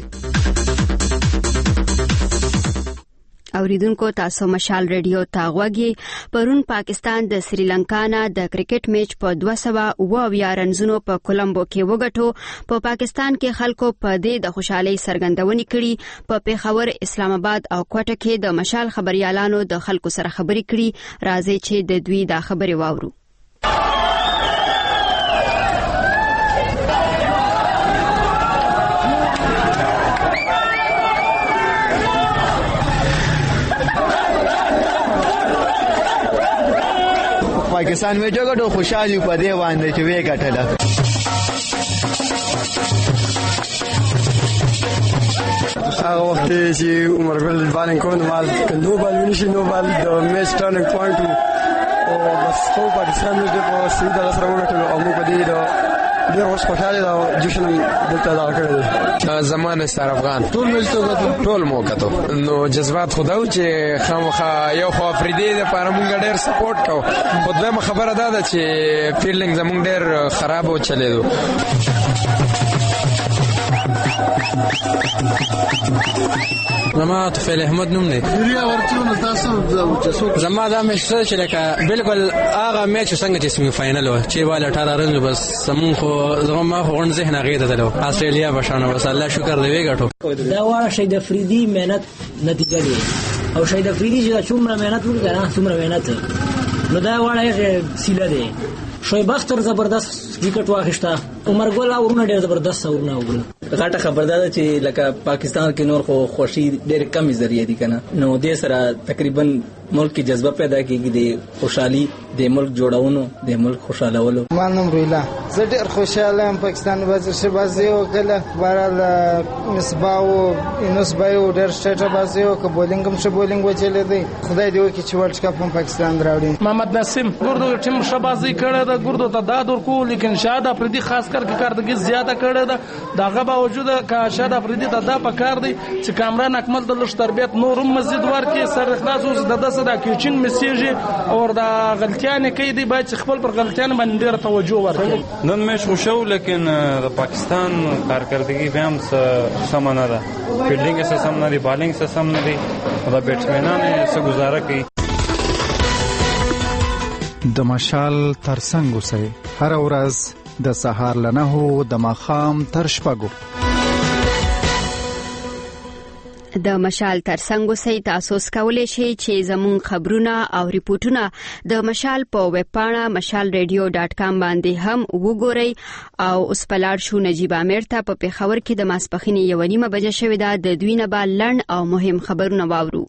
اوریدونکو تاسو مشال ریډیو تاغوږی پرون پاکستان د سریلانکا نه د کرکټ میچ په دوه سوه اویا رنزونو په کولمبو کې وګټو. په پاکستان کې خلکو په دې د خوشحالي سرګندونې کړي. په پیښور، اسلام آباد او کوټه کې د مشال خبريالانو د خلکو سره خبرې کړي. راځي چې د دوی دا خبرې واورو. پاکستان میں جگہ تو خوشحالی پدے باندې چې وی ګټله. هغه وخت چې عمر ګل بالینګ کوو مال کندو بال ونشي نو بال د میچ ټرننګ پوینټ او بس خو پاکستان د په سیده سره ورته او موږ دې د ډیر اوس خوشاله دا جشن دلته دا کړی. زمانه ستار افغان ټول مل ته ټول مو کتو نو جذبات خداو چې خامخا یو خو افریدي د لپاره مونږ ډیر سپورټ کوو. خو دوی خبره ده چې فیلډینګ زمونږ ډیر خراب و چلیدو. زما طفیل احمد نوم دی. ډیریا ورچونه تاسو زما دا میچ چې لکه بالکل هغه میچ څنګه چې سیمی فائنل و چې والا اٹھارہ رنز بس سمون خو زما غون ذهن هغه ته دلو استرالیا بشانه بس الله شکر دی وګټو. دا واره شهید افریدي مهنت نتیجه دی او شهید افریدي چې څومره مهنت وکړه څومره مهنت نو دا واره سیله دی. شعیب اختر زبردست وکټ واخیسته. عمر ګل اورونه ډېر زبردست اورونه وګړه. غاټه خبردار چې لکه پاکستان کې نور خو خوشي ډېر کم ذریعہ دي کنه نو دې سره تقریبا ملک کې جذبه پیدا کیږي د خوشحالي د ملک جوړاونو د ملک خوشالولو. مانم رویلا زه ډېر خوشاله ام پاکستان بازي بازي وکړه بهرال مصباح او انس بای ډېر سټیټ بازي او ک بولینګ هم ش بولینګ وچلې دی. خدای دې وکړي چې ورلد کپ هم پاکستان راوړي. محمد نسیم ګردو ټیم شبازي کړه دا ګردو ته داد ورکو لیکن شاید افریدي خاص کر کې کارتګي زیاته کړه دا دغه باوجود کا شاید افریدي ته دا پکار دی چې کامران اکمل د لښ تربیت نورم مزید ورکې سر اخلاص اوس د دسه د کوچینګ میسیج او دا غلطیان کوي دی باید خپل پر غلطیان باندې ډیر توجه ورکړي. نن میچ خوشو لیکن د پاکستان کارکردګي به هم سم نه ده. فیلډینګ یې سم نه دی، بالینګ یې سم نه دی او د بیټسمنانو یې څه گزاره کوي. د مشال ترڅنګ اوسئ هر ورځ د سهار لنهو د ماښام تر شپږو. د مشال ترڅنګ اوسئ. تاسو کولی شئ چې زموږ خبرونه او ریپورتونه د مشال په ویب پاڼه مشال ریډیو ډاټ کام باندې هم وګورئ. او اوس په لاړ شو نجیب امیر ته. په پېښور کې د ماسپښین یوه نیمه بجه شوې ده. د دوی نه به لنډ او مهم خبرونه واورو.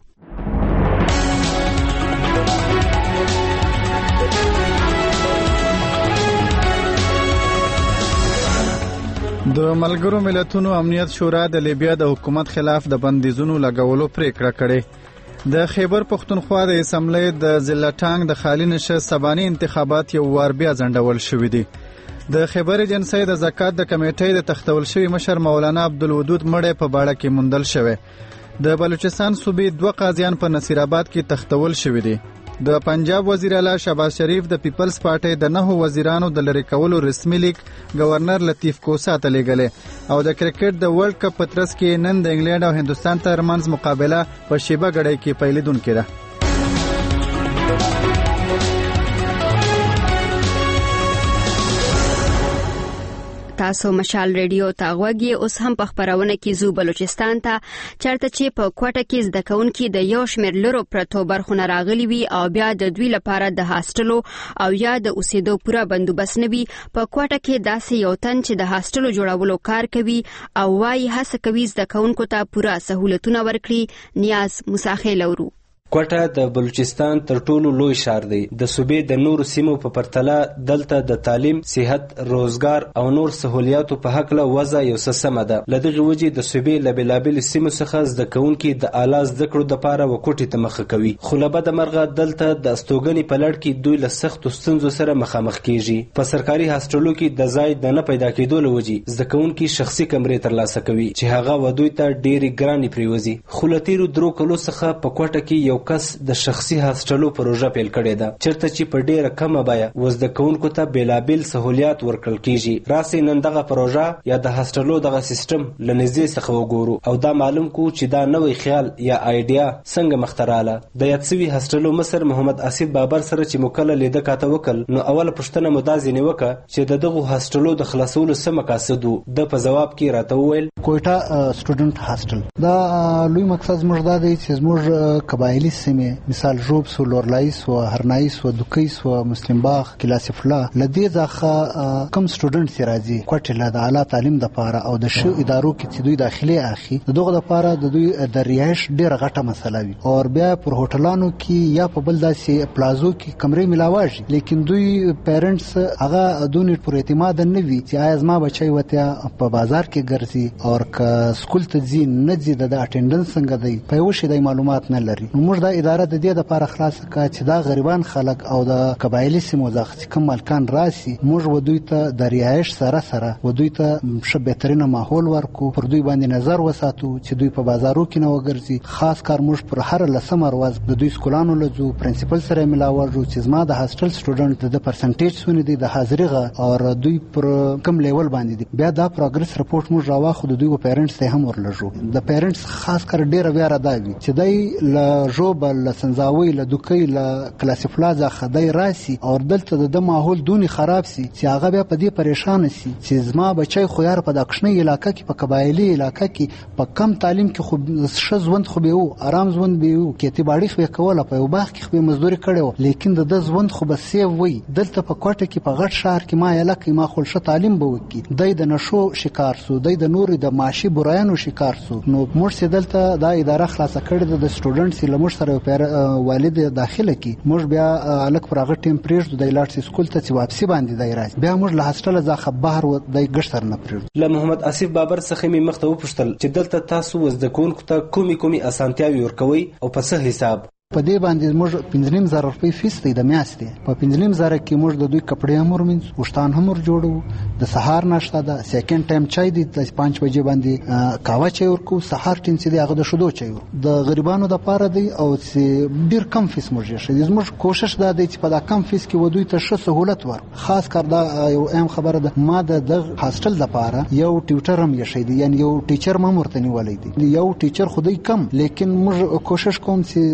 د ملګرو ملتونو امنیت شورا د لیبیا د حکومت خلاف د بندیزونو لګولو پریکړه کړې. د خیبر پښتونخوا د اسمبلی د ضلع ټانګ د خالي نشه سباني انتخابات یو وار بیا ځنډول شوي دي. د خیبر ایجنسۍ د زکات د کمیټې د تختول شوي مشر مولانا عبدالودود مړی په باړه کې موندل شوی. د بلوچستان صوبې دوه قاضیان په نصیرآباد کې تختول شوي دي. د پنجاب وزیر اعلی شهباز شریف د پیپلز پارټۍ د نهو وزیرانو د لری کولو رسمي لیک گورنر لطیف کوسا ته لیږلی. او د کرکټ د ورلد کپ په ترڅ کې نن د انګلند او هندوستان ترمنځ مقابله په شیبه ګړۍ کې پیلیدونکې ده. تاسو مشال ریډیو ته غوږی. اوس هم په خبرونه کې زو بلوچستان ته، چرته چې په کوټه کې زده کوونکي د یو شمېر لرو پرتو برخونه راغلي وي او بیا د دوی لپاره د هاستلو او یا د اوسېدو پوره بندوبست نه وي. په کوټه کې داسې یو تن چې د هاستلو جوړولو کار کوي او وايي هڅه کوي زده کوونکو ته پوره سهولتونه ورکړي. نیاز موسی لورو. کوټه د بلوچستان تر ټولو لوی ښار دی. د صوبې د نورو سیمو په پرتله دلته د تعلیم، صحت، روزګار او نور سهولیاتو په هکله وضع یو څه سمه ده. له دغې وجې د صوبې له بېلابېلو سیمو څخه زده کوونکي د اعلی زده کړو دپاره وکوټې ته مخه کوي. خو له بده مرغه دلته د استوګنې په لړ کې دوی له سختو ستونزو سره مخامخ کیږي. په سرکاري هاسټلو کې د ځای د نه پیدا کېدو له وجې زده کوونکي شخصي کمرې ترلاسه کوي چې هغه و دوی ته ډېرې ګرانې پرېوځي. خو له تېرو درو کلو څخه په کوټه کې یو کس د شخصي هاسټلو پروژه پیل کړې ده، چېرته چې په ډېره کمه بیه و زده کوونکو ته بېلابېل سهولیات ورکړل کېږي. راسئ نن دغه پروژه یا د هاسټلو دغه سیسټم له نږدې څخه وګورو او دا معلوم کړو چې دا نوی خیال یا آیډیا څنګه مخته راله. د یاد سوي هاسټلو مشر محمد آصف بابر سره چې مو کله لیده کاته وکړل، نو اوله پوښتنه مو دا ځینې وکړه چې د دغو هاسټلو د خلاصولو څه مقاصد وو. د په ځواب کې راته وویل کوټه سټوډنټ هاسټل دا لوی مقصد زموږ دا دی چې زموږ قبایلي سیمې مثال ژوب سو، لورلای سو، هرنای سو، دوکۍ سو، مسلم باغ، کلاسف الله لدې ځخه کم سټوډنټ چې راځي کوټه له د اعلی تعلیم دپاره او د شو ادارو کې چې دوی داخلي اخی دغه دپاره د دوی د رهایش ډېره غټه مسله وي. او بیا پر هوټلانو کې یا په بل داسې پلازو کې کمرې ملاواږي، لیکن دوی پیرنټس هغه دونې پر اعتماد نه وي چې آیا زما بچی وته په بازار کې ګرځي او که سکول ته ځي نه ځي د اټینډنس څنګه دی په یو شی د معلومات نه لري. نو موږ دا اداره د دې لپاره خلاص کړه چې دا غریبان خلک او د قبایلي سیمو څخه کم مالکان راسي، موږ و دوی ته د رهایش سره سره و دوی ته ښه بهترینه ماحول ورکو، پر دوی باندې نظر وساتو چې دوی په بازارو کې نه وګرځي. خاص کار موږ پر هر لسمه ورځ د دوی سکولانو لځو، پرنسپل سره ملاوړو چې زما د هاسټل سټوډنټ د پرسنټیج څونه دي د حاضریغه او دوی پر کم لیول باندې دي. بیا دا پروګرس رپورټ موږ راواخو د دوی پیرنټس ته هم ورلږو. د پیرنټس خاص کار ډیره بیا را دی چې دای ل جوب ل سنځاوي له دوکۍ له کلاسف لازه خدای راسي او دلته د ماحول دونی خراب سي چې هغه بیا په دې پریشان سي چې زما بچي خو یار په دښنې علاقې کې په قبایلی علاقې کې په کم تعلیم کې خو شزوند خو به وو آرام ژوند به وو کې تباړي خو کوله په یو باغ کې خو مزدوري کړو، لیکن د د ژوند خو به سی وي. دلته په کوټه کې په غټ شهر کې ما علاقې ما خو ښه تعلیم به وکي، دای د نشو شکار سو، دای د نور د معاشي برایانو شکار سو. نو موږ دلته دا اداره خلاصه کړې د سټوډنټس لمر سره والد داخله کی موږ بیا الک پرغه ټیم پریږدو د لاټ سکول ته چې واپسی باندې دی راځي، بیا موږ له هاستل ځخه بهر و د ګشتر نه پریږدو. له محمد آصف بابر څخه می مخته وپوښتل چې دلته تاسو وزد کوونکو ته کومي کومي اسانتیاوي ورکوي او په څه حساب؟ په دې باندې موږ پنځه نیم زره روپۍ فیس دی د میاشتې، په پنځه نیم زره کې موږ د دوی کپړې هم ورمنځو، وشتان هم ور جوړو، د سهار ناشته ده، سیکنډ ټایم چای دی د پنځ بجې باندې قهوه چای ورکو، سهار ټیم چې دی هغه د شودو چای ورکو. د غریبانو د پاره دی او چې ډیر کم فیس موږ شي. موږ کوشش دا دی چې په دا کم فیس کې ودوی ته ښه سہولت ورکړو. خاص کار دا یو اهم خبره ده، ما د هاستل د پاره یو ټیوټر هم یشي دی، یعنی یو ټیچر ما مرته نیولې دی. یو ټیچر خو دی کم، لیکن موږ کوشش کوم چې مثال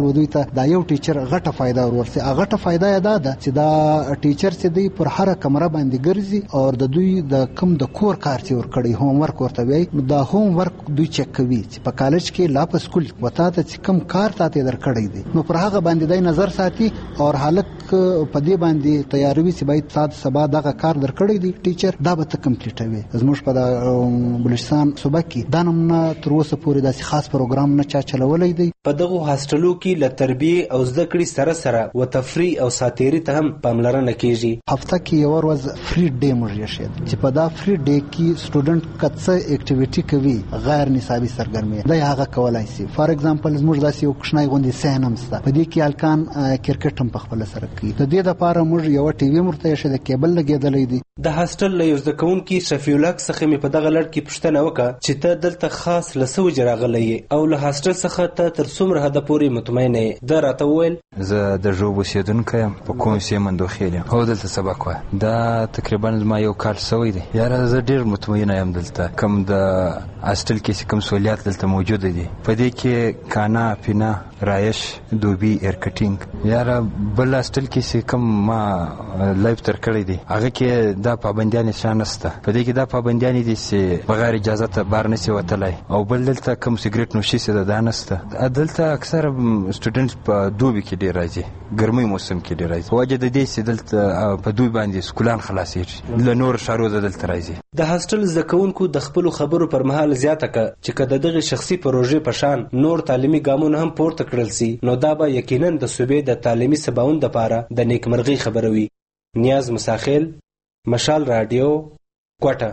به دوی ته دا یو ټیچر غټه فایده ورورسي. هغه غټه فایده یې دا ده چې دا ټیچر چې دی پر هر کمره باندې ګرځي او د دوی د کم د کور کار چې ور کړی هوم ورک ورته وي دا هوم ورک دوی چک کوي چې په کالج کې لا په سکول وتا ته چې کم کار تاته در کړی دی نو پر هغه باندې دای نظر ساتي او هلک په دې باندې تیاروي چې باید سات سبا دغه کار در کړی دی ټیچر دا به ته کمپلیټوي. زموږ په بلوچستان صوبه کې دا نمونه تر اوسه پورې داسې خاص پروګرام نه چا چلولی دی. په دغه هاستلو کې له تربیه او زده کړې سره سره و تفریح او ساتيري ته هم پاملرنه کیږي. هفته کې یو ورځ فری ډے موږ یې چې په دا فری ډے کې سټوډنټ کڅه اکټیویټي کوي غیر نصابي سرګرمي دا هغه کولای شي. فار ایگزامپل زموږ داسې یو کښنای غوندي سینم ستا په دې کې الکان کرکټ هم په خپل سره کوي. د دې لپاره موږ یو ټي وي مرته شه د کیبل لګیدلې دي. د هاستل له یو ځکهونکي شفیع الله څخه مې په دغه لړ کې پوښتنه وکړه چې ته دلته خاص لسو جراغلی او له هاستل څخه ته تر څومره حد پورې مطمئن یې؟ دا راته وویل زه د ژوب اوسېدونکی یم په کوم سیمه مندوخیل یم او دلته سبق وایه. دا تقریبا زما یو کال شوی دی. یاره زه ډېر مطمئنه یم دلته کوم د هاستل کې چې کوم سہولیات دلته موجوده دي په دې کې کانا پینا رایش دوبي ایر کټینګ یاره بل هاستل کې چې کوم ما لایف تر کړی دی هغه کې دا پابندیانې شته نشته. په دې کې دا پابندیانې دي چې بغیر اجازه ته بار نشي وتلی او بل دلته کوم سګریټ نوشي چې دا نشته. دلته اکثر سټوډنټس په دوبي کې ډېر راځي ګرمۍ موسم کې ډېر راځي په وجه د دې چې دلته په دوی باندې سکولان خلاصېږي له نور ښارو دلته راځي. د هاستل زده کوونکو د خپلو خبرو پر مهال زیاته کړه چې که د دغې شخصي پروژې په شان نور تعلیمي ګامونه هم پورته کړل سي نو دا به یقینا د صوبې د تعلیمي سباوند دپاره د نیکمرغۍ خبره وي. نیاز مساخیل، مشال رادیو، کوټه.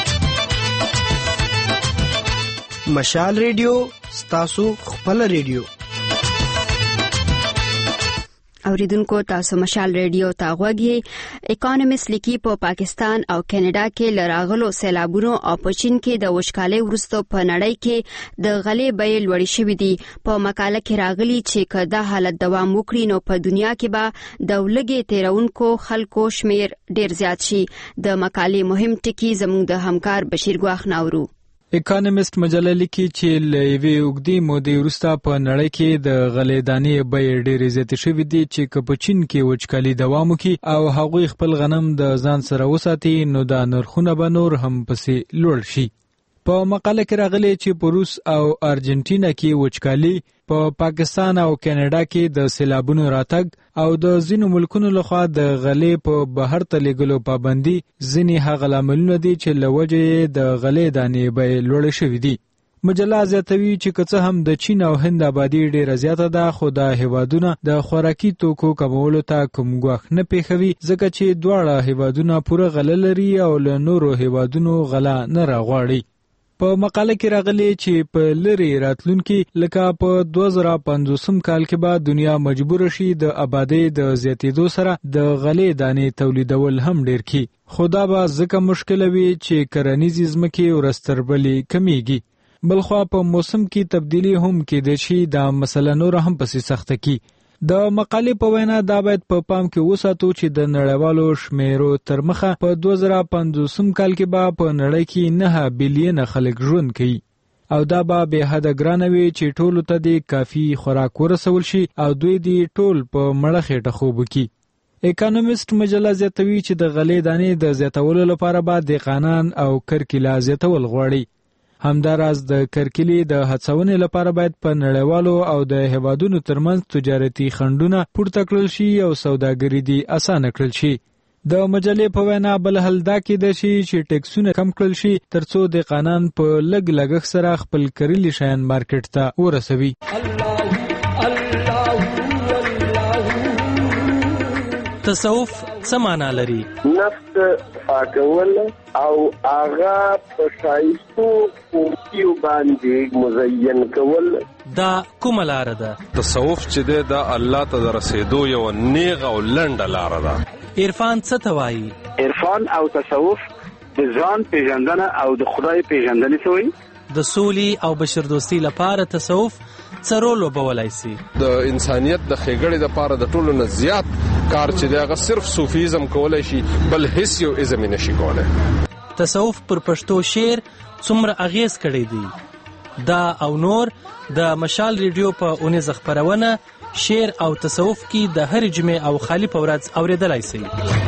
مشال ریډیو ستاسو خپل ریډیو. اوریدونکو تاسو مشال ریډیو ته غوږی. اکانومیست لیکي په پا پاکستان او کینیډا کې لراغلو سیلابونو او په چین کې د وشکالۍ وروسته په نړۍ کې د غلې بیې لوړې شوې دي. په مقاله کې راغلي چې که دا حالت دوام وکړي نو په دنیا کې به د لږې تیرونکو خلکو شمیر ډیر زیات شي. د مقالې مهم ټکي زموږ د همکار بشیر ګواخ ناورو. اکانومیست مجله لیکي چې له یوې اوږدې مودې وروسته په نړۍ کې د غلې دانې بیې ډېرې زیاتې شوې دي چې که په چین کې وچکالي دوام وکړي او هغوی خپل غنم د ځان سره وساتي نو دا نرخونه به نور هم پسې لوړ شي. په مقاله کې راغلي چې په روس او ارجنټینا کې وچکالي، په پاکستان او کینیډا کې د سیلابونو راتګ او د ځینو ملکونو لخوا د غلې په بهر ته لیږلو پابندي ځینې هغه لاملونه دي چې له وجې یې د غلې دانې بیې لوړې شوې دي. مجله زیاتوي چې که څه هم د چین او هند آبادي ډېره زیاته ده خو دا هیوادونه د خوراکي توکو کمولو ته کوم ګواښ نه پېښوي ځکه چې دواړه هیوادونه پوره غله لري او له نورو هیوادونو غله نه راغواړي. په مقاله کې راغلي چې په لري راتلونکي لکه په دوه زره پنځوسم کال کې به دنیا مجبور شي د آبادی د زیاتېدو سره د غلې دانې تولیدول هم ډیر کړي. خو دا به ځکه مشکل وي چې کرنیزې ځمکې ورځ تر بلې کمیږي. بلخوا په موسم کې تبدیلی هم کېدای شي دا مسله نور هم پسې سخته کړي. د مقالې په وینا دا باید په پام کې وساتو چې د نړیوالو شمیرو تر مخه په دوه زره پنځوسم کال کې به په نړۍ کې نه بیلیونه خلک ژوند کوي او دا به بې حده ګرانه وي چې ټولو ته د کافي خوراک ورسول شي او دوی دې ټول په مړه خېټه خوب وکړي. اکانومیست مجله زیاتوي چې د غلې دانې د زیاتولو لپاره به دهقانان او کرکیله زیاتول غواړي. همداراز د کرکیلې د هڅونې لپاره باید په نړیوالو او د هیوادونو ترمنځ تجارتي خنډونه پورته کړل شي او سوداګري دې اسانه کړل شي. د مجلې په وینا بل حل دا کېدای شي چې ټیکسونه کم کړل شي ترڅو دهقانان په لږ لګښت سره خپل کرلي شیان مارکیټ ته ورسوي. تصوف څه معنا لري؟ نفس پاکول او آغا په شایستو خوبیو باندې مزین کول دا کومه لاره ده؟ تصوف چې دی دا الله ته د رسېدو یو نیغه او لنډه لاره ده. عرفان څه ته وایي؟ عرفان او تصوف د ځان پیژندنه او د خدای پیژندنې ته وایي. د سولې او بشردوستي لپاره تصوف څه رول لوبولی سي؟ د انسانیت د ښېګړې دپاره د ټولو نه زیات کار چې دی هغه صرف صوفیزم کولی شي بل هیڅ یو ازم یې نشي کولی. تصوف پر پښتو شعر څومره اغیز کړی دی؟ دا او نور د مشال ریډیو په اونیزه خپرونه شعر او تصوف کې د هر جمعې او خالی په ورځ اوریدلای شئ.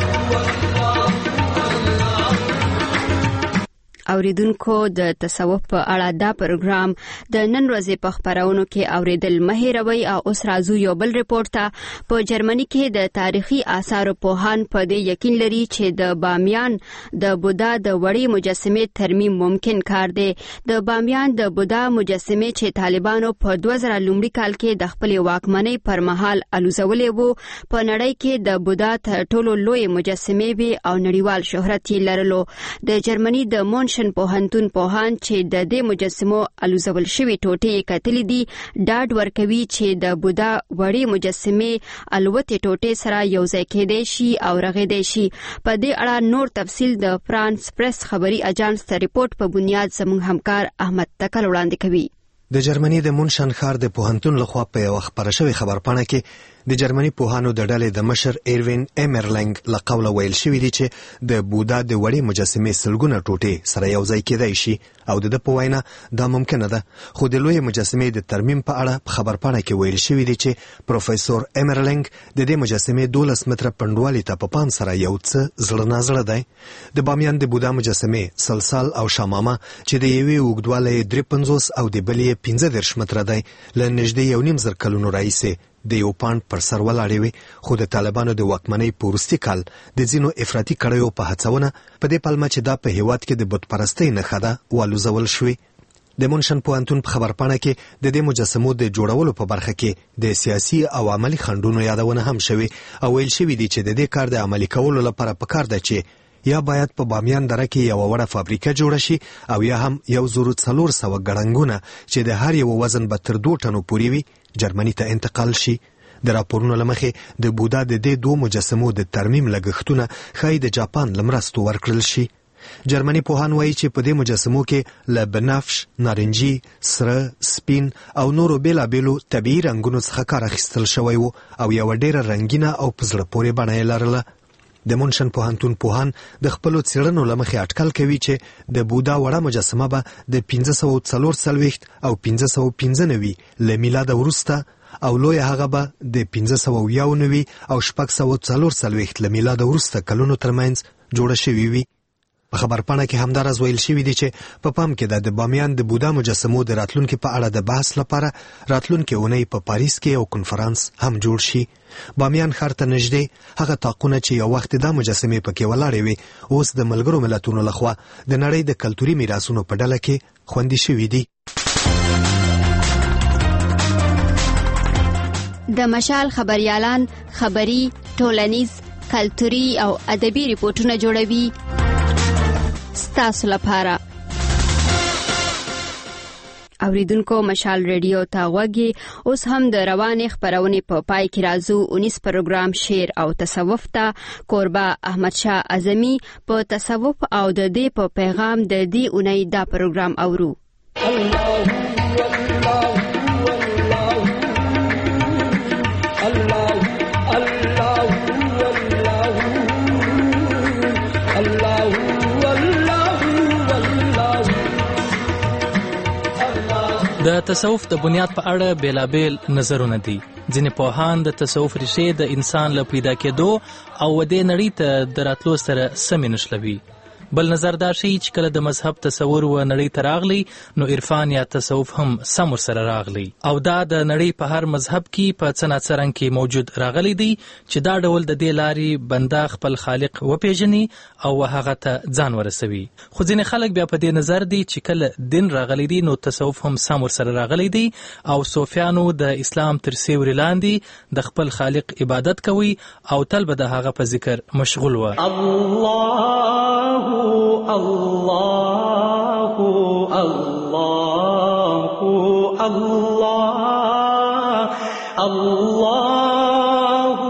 اوریدونکو د تصوف په اړه دا پروګرام د نن ورځې په خبرونو کې اوریدل مه هېروئ. او اوس راځو یو بل ریپورت ته. په جرمني کې د تاریخي آثارو پوهان په دې یقین لري چې د بامیان د بودا د وړې مجسمې ترمیم ممکن کار دی. د بامیان د بودا مجسمې چې طالبانو په دوه زره لومړي کال کې د خپلې واکمنۍ پر مهال الوزولې وو، په نړۍ کې د بودا تر ټولو لوی مجسمې وي او نړیوال شهرت یې لرلو. د جرمني د مونشن پوهنتون پوهان چې د دې مجسمو الوزول شوي ټوټې کتلې دي ډاډ ورکوي چې د بودا وړې مجسمې الوتې ټوټې سره یوځای کېدای شي او رغېدای شي. په دې اړه نور تفصیل د فرانس پریس خبري اجانس ته ریپورت په بنیاد زموږ همکار احمد تکل وړاندې کوي. د جرمني د مونشن ښار د پوهنتون لخوا په یوه خپره شوې خبرپاڼه کې د جرمني پوهانو د ډلې د مشر ایروین ایمرلنګ له قوله ویل شوي دي چې د بودا د وړې مجسمې سلګونه ټوټې سره یوځای کېدای شي او د ده په وینا دا ممکنه ده. خو د لویې مجسمې د ترمیم په اړه په خبرپاڼه کې ویل شوي دي چې پروفیسور ایمرلنګ د دې مجسمې دولس متره پنډوالي ته په پام سره یو څه زړه نازړه دی. د بامیان د بودا مجسمې سلسال او شامامه چې د یوې اوږدوالی درې پنځوس او د بلې پنځه دېرش متره دی له نږدې یو نیم زر کلونو راهیسې د یو پاڼ پر سر ولاړې وي. خو د طالبانو د واکمنۍ په وروستي کال د ځینو افراطي کړیو په هڅونه په دې پلمه چې دا په هیواد کې د بتپرستۍ نښه ده والوزول شوي. د مونشن پوهنتون په خبرپاڼه کې د دې مجسمو د جوړولو په برخه کې د سیاسي او عملي خنډونو یادونه هم شوي او ویل شوي دي چې د دې کار د عملي کولو لپاره پکار ده چې یا باید په بامیان دره کې یوه وړه فابریکه جوړه شي او یا هم یو زرو څلور سوه ګړنګونه چې د هر یو وزن به تر دوه ټنو پورې وي جرمني ته انتقال شي. د راپورونو له مخې د بودا د دې دوه مجسمو د ترمیم لګښتونه ښایي د جاپان له مرستو ورکړل شي. جرمني پوهان وایي چې په دې مجسمو کې له بنفش، نارنجي، سره، سپین او نورو بېلابېلو طبیعي رنګونو څخه کار اخیستل شوی و او یوه ډېره رنګینه او په زړه پورې بڼه یې لرله. د مونشن پوهنتون پوهان د خپلو څېړنو له مخې اټکل کوي چې د بودا وړه مجسمه به د پنځه سوه څلور څلوېښت او پنځه سوه پنځه نوي له میلاده وروسته او لویه هغه به د پنځه سوه اویا نوي او شپږ سوه څلور څلوېښت له میلاده وروسته کلونو ترمنځ جوړه شوې وي. په خبرپاڼه کې همداراز ویل شوي دي چې په پام کې ده د بامیان د بودا مجسمو د راتلونکي په اړه د بحث لپاره راتلونکي اونۍ په پاریس کې یو کنفرانس هم جوړ شي. بامیان ښار ته نږدې هغه طاقونه چې یو وخت دا مجسمې پکې ولاړې وي اوس د ملګرو ملتونو لخوا د نړۍ د کلتوري میراثونو په ډله کې خوندي شوي دي. د مشال خبريالان خبري، ټولنیز، کلتوري او ادبي ریپورتونه جوړوي ستاسو لپاره. اوریدونکو مشال ریډیو ته غوږی. اوس هم د روانې خبرونې په پای کې راځو اونیس پروګرام شعر او تصوف ته. کوربه احمد شاه اعظمي په تصوف او د دې په پیغام د دې اونۍ دا پروګرام اورو. د تصوف د بنیاد په اړه بیلابیل نظرونه دي. ځینې پوهان د تصوف ریښې د انسان له پیدا کېدو او ودې نړۍ ته د راتلو سره سمې نښلوي. بل نظر دا ښیي چې کله د مذهب تصور و نړۍ ته راغلی نو عرفان یا تصوف هم سم ورسره راغلی او دا د نړۍ په هر مذهب کې په څه ناڅه رنګ کې موجود راغلی دی چې دا ډول د دې لارې بنده خپل خالق وپیژني او هغه ته ځان ورسوي. خو ځینې خلک بیا په دې نظر دي چې کله دین راغلی دی نو تصوف هم سم ورسره راغلی دی او صوفیانو د اسلام تر سیوري لاندې د خپل خالق عبادت کوي او تل به د هغه په ذکر مشغول و. الله الله الله الله الله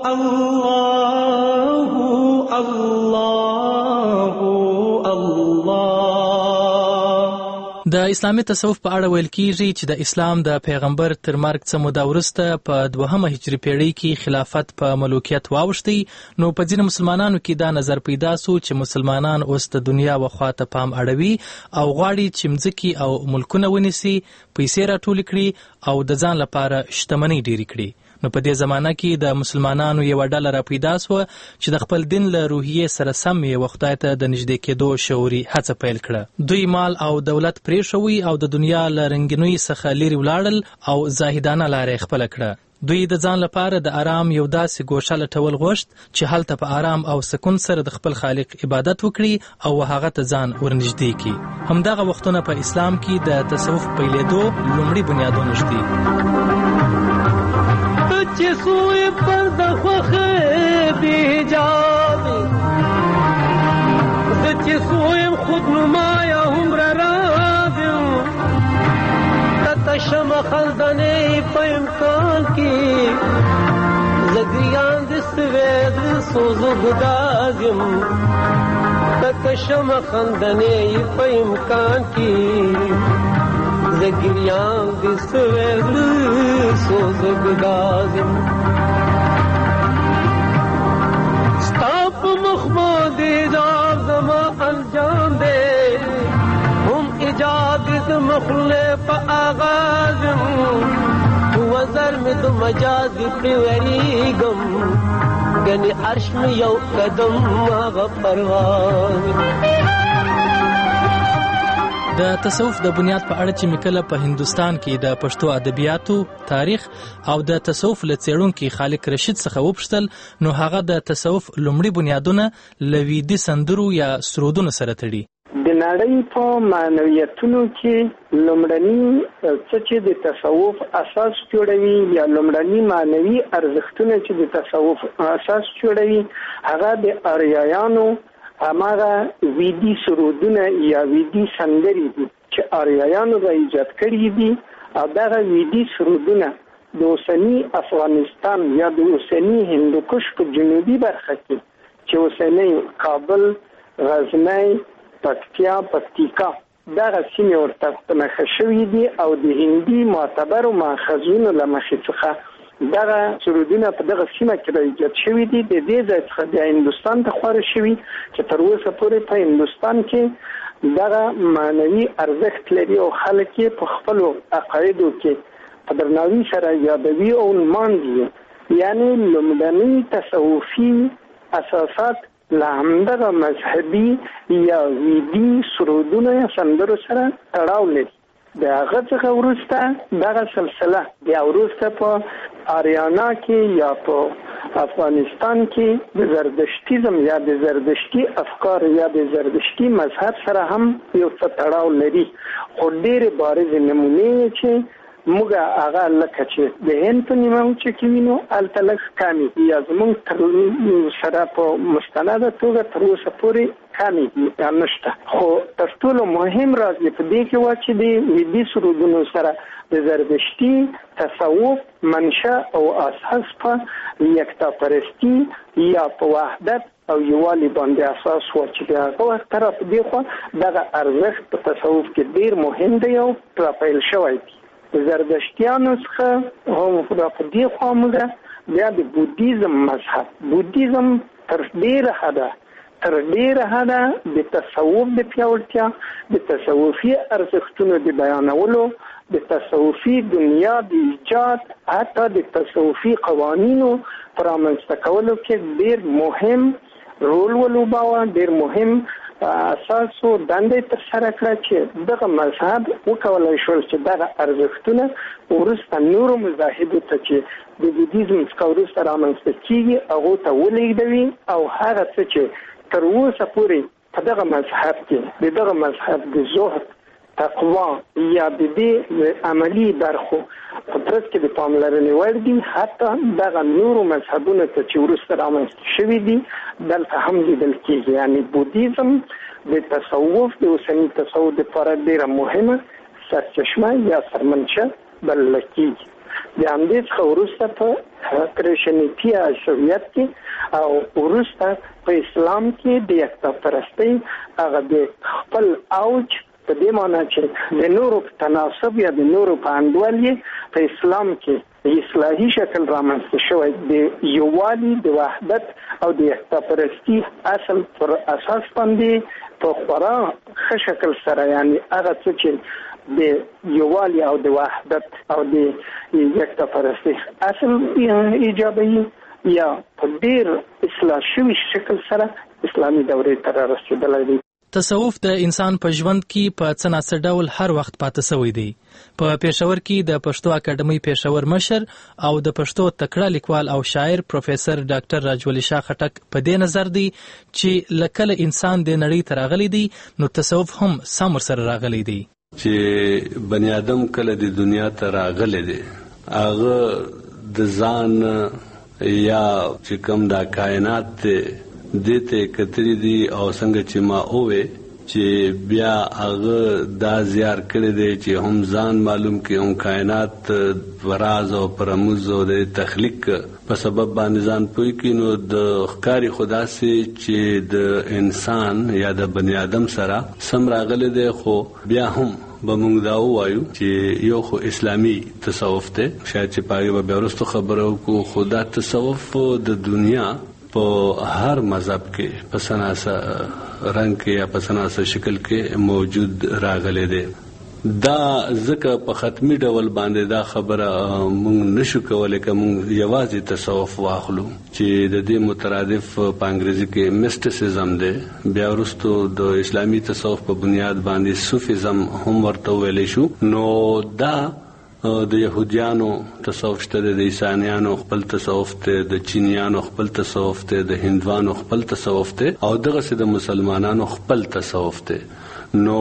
الله الله الله. د اسلامي تصوف په اړه ویل کیږي چې د اسلام د پیغمبر تر مرګ څه موده وروسته په دوهمه هجري پیړۍ کې خلافت په ملوکیت واوښتی، نو په ځینو مسلمانانو کې دا نظر پیدا سو چې مسلمانان اوس د دنیا و خواته پام اړوي او غواړي چې مځکې او ملکونه ونیسي، پیسې راټولې کړي او د ځان لپاره شتمنۍ ډېرې کړي. نو په دې زمانه کې د مسلمانانو یوه ډله را پیدا سوه چې د خپل دین له روحیې سره سم یې خدای ته د نږدې کېدو شعوري هڅه پیل کړه. دوی مال او دولت پرېښوي او د دنیا له رنګینۍ څخه لرې ولاړل او زاهدانه لاره یې خپله کړه. دوی د ځان لپاره د آرام یو داسې ګوشه لټول غوښت چې هلته په آرام او سکون سره د خپل خالق عبادت وکړي او هغه ته ځان ورنږدې کړي. همدغه وختونه په اسلام کې د تصوف پیلېدو لومړي بنیادونه ږدي. چې سوی پر د خوخه دی جاوی زه چې سویم خود نمایا عمر راویم تتشم خلدنی په امکان کی زگریان د سوید سوزو گدازیم تتشم خلدنی په امکان کی زگریان د سوید سوزو گدازیم ستاپ مخمد ایجاد زما انجام دے ہم ایجاد مخلف آغازم وزر میں تو مجاز پریوری گم گنی عرش میں یو قدم آغا پرواز. د تصوف د بنیاد په اړه چې مکله په هندستان کې د پښتو ادبیاتو، تاریخ او د تصوف له څېړونکي خالق رشید څخه وپوښتل، نو هغه د تصوف لومړي بنیادونه له ویدي سندرو یا سرودونو سره تړي. د نړۍ په معنویتونو کې لومړني څه چې د تصوف اساس جوړوي یا لومړني معنوي ارزښتونه چې د تصوف اساس جوړوي هغه د آریایانو هماغه ویدي سرودونه یا ویدي سندرې دي چې آریایانو را ایجاد کړي دي او دغه ویدي سرودونه د اوسني افغانستان یا د اوسني هندوکش په جنوبي برخه کې چې اوسنی کابل، غزنی، پکتیا، پکتیکا دغه سیمې ورته په نښه شوي دي او د هندي معتبرو ماخذونو له مخې څخه دغه سرودونه په دغه سیمه کې را ایجاد شوي دي. د دې ځای څخه بیا هندوستان ته خپاره شوي چې تر اوسه پورې په هندوستان کې دغه معنوي ارزښت لري او خلک یې په خپلو عقایدو کې په درناوي سره یادوي او نمانځي. یعنی لومړني تصوفي اساسات له همدغه مذهبي یا ویدي سرودونو یا سندرو سره تړاو لري. د هغه څخه وروسته دغه سلسله بیا وروسته په آریانا کې یا په افغانستان کې د زردشتیزم یا د زردشتي افکار یا د زردشتي مذهب سره هم یو څه تړاو لري. خو ډېرې بارزې نمونې چې موږ هغه لکه چې د هند په نیمه وچه کې وینو هلته لږ کمې یا زموږ تر سره په مستنده توګه تر اوسه پورې کمې دي یا نشته. خو تر ټولو مهم راز یې په دې کې وه چې د ویدي سرودونو سره د زردشتي تصوف منشا او اساس په یکتا پرستی یا په وحدت او یووالي باندې اساس و چې د هغه وخت طرف دې خوا دغه ارزښت په تصوف کې ډېر مهم دی او راپیل شوی دی. زردشتیانو څخه هم په دې خوا موږ بیا د بودیزم مذهب بودیزم تر ډېره حده تر ډېره حده د تصوف د پیاوړتیا، د تصوفي ارزښتونو د بیانولو، د تصوفي دنیا د ایجاد، حتی د تصوفي قوانینو په رامنځته کولو کې ډېر مهم رول ولوباوه، ډېر مهم اساسو دندې ترسره کړه چې دغه مذهب وکولای شول چې دغه ارزښتونه وروسته نورو مذاهبو ته چې د بودیزم څخه وروسته رامنځته کېږي هغو ته ولېږدوي او هغه څه چې تر اوسه پورې په دغه مذهب کې د دغه مذهب د زهد، تقوا یا د دې عملي برخو په ترڅ کې د پاملرنې وړ دي، حتی دغه نورو مذهبونو ته چې وروسته رامنځته شوي دي دلته هم لیدل کېږي. یعنی بودیزم د تصوف د اوسني تصوف دپاره ډېره مهمه سرچشمه یا سرمنشه بلله کېږي. د همدې څخه وروسته په کرشنیتي عیسویت کې او وروسته په اسلام کې د یکتا پرستۍ هغه د خپل اوج په دې معنی چې د نورو په تناسب یا د نورو په انډول یې په اسلام کې اصلاحي شکل رامنځته شوی د یووالي د وحدت او د یکتاپرستي اصل پر اساس باندې په خورا ښه شکل سره یعنی هغه څه چې د یووالي او د وحدت او د یکتاپرستي اصل ایجابوي یا په ډیر اصلاح شوی شکل سره اسلامي دورې ته رسیدلی دی. تصوف د انسان په ژوند کې په څه ناڅه ډول هر وخت پاتې شوی دی. په پېښور کې د پښتو اکاډمۍ پېښور مشر او د پښتو تکړه لیکوال او شاعر پروفیسور ډاکټر راجولی شاه خټک په دې نظر دی چې لکه انسان د نړۍ ته راغلی دی نو تصوف هم سم سره راغلی دی. چې بنی آدم کله د دنیا ته راغلی دی هغه د ځان یا چې کوم دا کائنات ته دته کتری دی او څنګه چې ما اوه چې بیا هغه دا زیار کړی دی چې هم ځان معلوم کې هم کائنات فراز او پرموز او د تخلیق په سبب باندې ځان پوي کې نو د ښکاری خدا سي چې د انسان یا د بنی آدم سره سم راغلی دی خو بیا هم به موږ دا وایو چې یو خو اسلامی تصوف ته شاید چې پاره به ورستو خبرو کو خدا تصوف د دنیا په هر مذهب کې په سناسه رنگ کې یا په سناسه شکل کې موجود راغلی دی. دا ځکه په ختمي ډول باندې دا خبره موږ نشو کولای کوم یوازې تصوف واخلو چې د دې مترادف په انګریزي کې میسټیسیزم دی بیا ورستو د اسلامي تصوف په بنیاد باندې صوفیزم هم ورته ویل شو. نو دا د يهوديانو تصوف ته د عیسانیانو خپل تصوف ته د چینیانو خپل تصوف ته د هندوانو خپل تصوف ته او دغه سه د مسلمانانو خپل تصوف ته. نو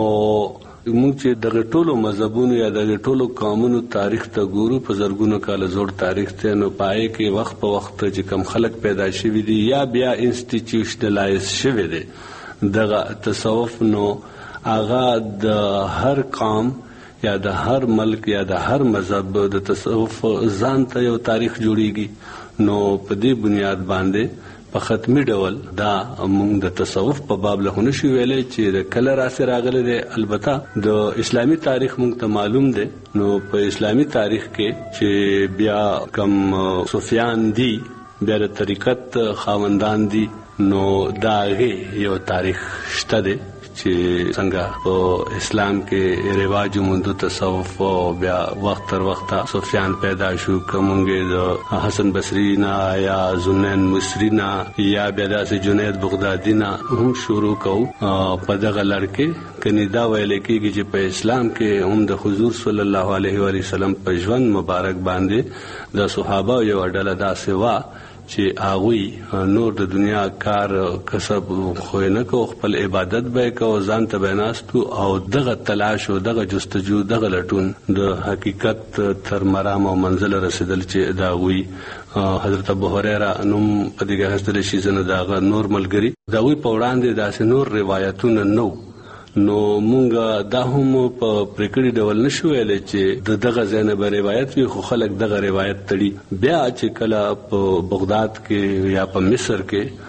موږ چې دغه ټولو مذهبونو یا دغه ټولو قومونو تاریخ ته ګورو په زرګونو کال زوړ تاریخ ته نو پای کې وخت په وخت چې کم خلک پیدا شوي دي یا بیا انسټیټیوشنلایز شوي دي دغه تصوف نو هغه د هر قوم یا د هر ملک یا د هر مذهب د تصوف ځان ته یو تاریخ جوړیږي. نو په دې بنیاد باندې په ختمي ډول دا موږ د تصوف په باب له نشو ویلې چې د کله راسه راغله دي. البته د اسلامي تاریخ موږ ته معلوم دی نو په اسلامي تاریخ کې چې بیا کم صوفیان دي بیا د طریقت خاوندان دي نو دا یو تاریخ شته دی چې څنګه په اسلام کې رواج موندو تصوف او بیا وخت تر وخت صوفیان پیدا شو کومګه د حسن بصری نه یا زنین مصری نه یا بیا د جنید بغدادي نه هم شروع کو په دغه لړکې کني دا ویل کېږي چې په اسلام کې هم د حضور صلی الله علیه و سلم په ژوند مبارک باندې د صحابه یو ډله داسې وا چې هغه نور د دنیا کار کسب خو نه کو خپل عبادت به کو ځان ته بناستو او دغه تلاش او دغه جستجو دغه لټون د حقیقت تر مرام او منزل رسیدل چې دا وی حضرت ابو هريره انم په دغه حضرت شي زنه داغه نور ملګری دا وی په وړاندې داسې نور روایتونه نو نو مونږه دا هم په پریکړی ډول نشو ویلې چې د دغه زینب روایت وی خو خلک دغه روایت تړي بیا چې کله په بغداد کې یا په مصر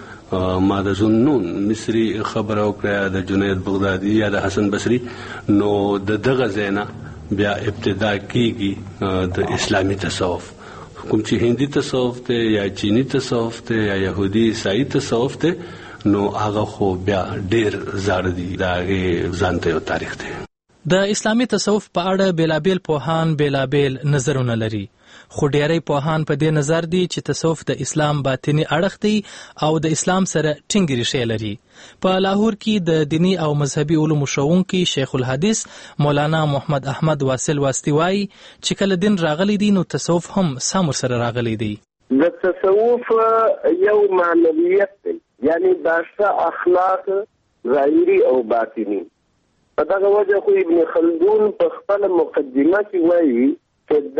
کې ما د زنون مصری خبر او کړه د جنید بغدادي یا د حسن بصری نو د دغه زینا بیا ابتدا کیږي د اسلامی تصوف کوم چې هندي تصوف ته یا چینی تصوف ته یا يهودي عیسائی تصوف ته نو هغه خو بیا ډیر زړه دي دا ځانته یو تاریخ دی. د اسلامي تصوف په اړه بیلابیل پوهان بیلابیل نظرونه لري خو ډیری پوهان په دې نظر دي چې تصوف د اسلام باطنی اړخ دی او د اسلام سره ټینګ ریښې لري. په لاهور کې د دینی او مذهبي علومو ښوونکي شیخ الحدیث مولانا محمد احمد واصل واسطي وایي چې کله دین راغلی دی نو تصوف هم سم سره راغلی دی. د تصوف یو معنویت دی یعنی داشته اخلاق ظاهری او باطنی. په دغه وجه خو ابن خلدون په خپل مقدمه کې وایي چې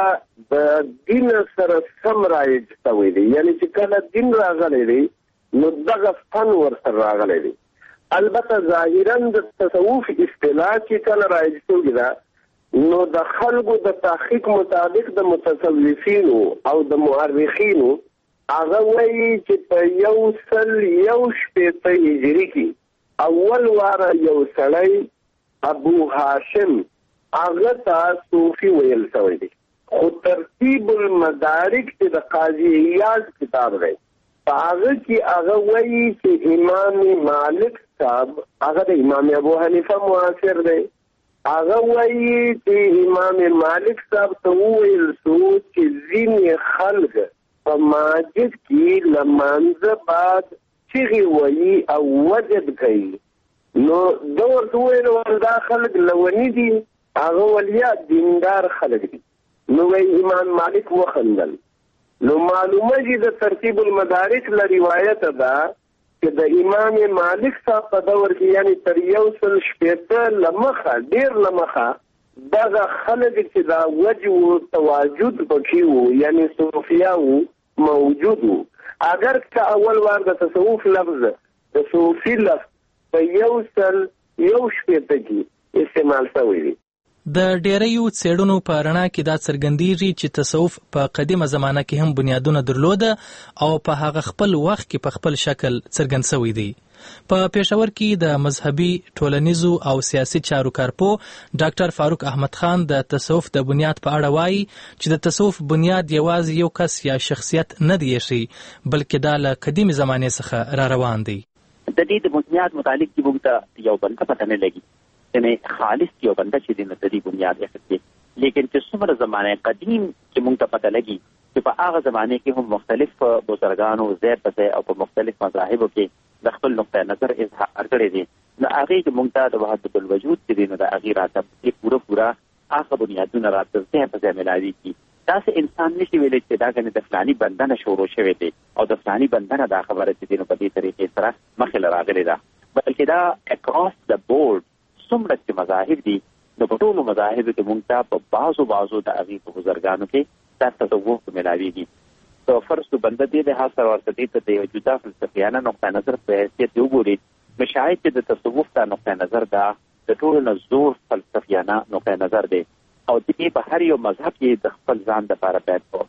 دا د دین سره سم رایج شوی دی یعنی چې کله دین راغلی دی نو دغه فن ورسره راغلی دی. البته ظاهرا د تصوف اصطلاح چې کله رایج شوی ده نو د خلکو د تحقیق مطابق د متصوفینو او د مؤرخینو هغه وایي چې په یو سل یو شپېته هجري کې اول واره یو سړی ابو هاشم هغه ته صوفي ویل شوی دی. خو ترتیب المدارک چې د قاضي ایاز کتاب دی هغه کې هغه وایي چې امام مالک صاحب هغه د امام ابو حنیفه معاصر دی. هغه وایي چې امام مالک صاحب ته وویل شو چې ځینې خلک په مسجد کې لمانځه بعد چغې وایي او وجد کوي. نو ده ورته وویل دا خلک لوني دي، هغه ولیا دیندار خلک دي. نو وایي امام مالک وخندل. نو معلومه دي د ترتیب المدارک له روایت ده چې د امام مالک صاحب په دور کې یعنی تر یو سل شپېته لمخه ډېر لمخه دغه خلک چې دا وجه و تواجد پکې وو یعنی صوفیا وو موجود وو. اگر که اول وار د تصوف لفظ د صوفي لفظ په یو سل یو شپېته کې استعمال شوی دی. د ډیریو څېړنو په رڼا کې دا څرګندېږي چې تصوف په قدیمه زمانه کې هم بنیادونه درلوده او په هغه خپل وخت کې په خپل شکل څرګند شوی دی. په پېښور کې د مذهبي، ټولنیزو او سیاسي چارو کارپو ډاکټر فاروق احمد خان د تصوف د بنیاد په اړه وایي چې د تصوف بنیاد یوازې یو کس یا شخصیت نه دی ایښی بلکې دا له قدیمې زمانې څخه را روان دی. د دې د بنیاد متعلق چې موږ ته یو بل ته پته نه لګي یعنې خالص یو بنده چې د نظري بنیاد اخلي، لیکن چې څومره زمانه قدیم چې موږ ته پته لګي چې په هغه زمانه کې هم مختلف بزرګانو ځای په ځای او په مختلف مذاهبو کې د خپل نقطه نظر اظهار کړی دي. نو هغې کې موږ ته د وحدت الوجود چې دی نو د هغې راته پوره پوره هغه بنیادونه راته ځای په ځای میلاویږي. داسې انسان نشي ویلی چې دا ګنې د فلاني بنده نه شروع شوی دی او د فلاني بنده نه دا خبره چې دی نو په دې طریقې سره مخې له راغلې ده، بلکې دا اکراس د بورډ څومره چې مذاهب دي نو په ټولو مذاهبو کې موږ ته په بعضو بعضو د هغې په بزرګانو کې دا تصوف میلاویږي. نو فرض کړو بنده دې لحاظ سره ورته دې ته د یو جدا فلسفیانه نقطه نظر په حیثیت یې وګوري نو شاید چې د تصوف دا نقطه نظر دا د ټولو نه زور فلسفیانه نقطه نظر دی او دې په هر یو مذهب کې د خپل ځان دپاره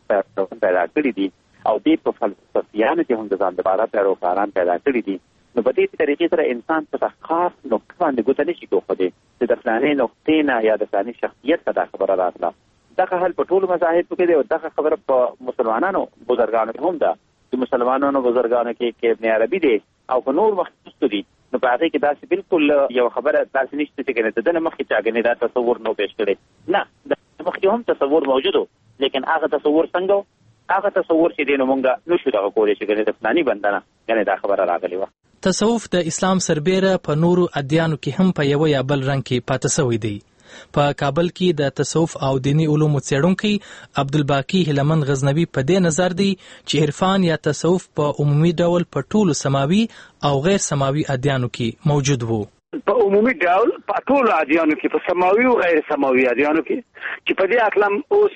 پیدا کړي دي او دې په فلسفیانو کې هم د ځان دپاره پیروکاران پیدا کړي دي. نو په دې طریقې سره انسان په خاص نقطه باندې ګوته نشي کوښودی چې د فلانې نقطې نه یا د فلانې شخصیت ته دا خبره راتله. دغه حال په ټولو مذاهبو کې دی او دغه خبره په مسلمانانو بزرګانو کې هم ده چې مسلمانانو بزرګانو کې کې ابن عربي دی او په نور مخصوص دي. نو په هغې کې داسې بالکل یو خبره داسې نشته چې ګنې د ده نه مخکې چا ګنې دا تصور نو پیش کړی، نه د مخکې هم تصور موجود و لیکن هغه تصور څنګه و هغه تصور چې دی نو موږ نشو دغه کولی چې ګنې د فلاني بنده نه ګنې دا خبره راغلې وه. تصوف د اسلام سربیره په نورو ادیانو کې هم په یو یا بل رنګ کې پاتې شوی دی. په کابل کې د تصوف او دینی علومو څېړونکی عبدالباقي هلمند غزنوي په دې نظر دی چې عرفان یا تصوف په عمومي ډول په ټولو سماوي او غیر سماوي ادیانو کې موجود وو. په عمومي ډول په ټولو ادیانو کې په سماوي او غیر سماوي ادیانو کې چې په دې اقلم اوس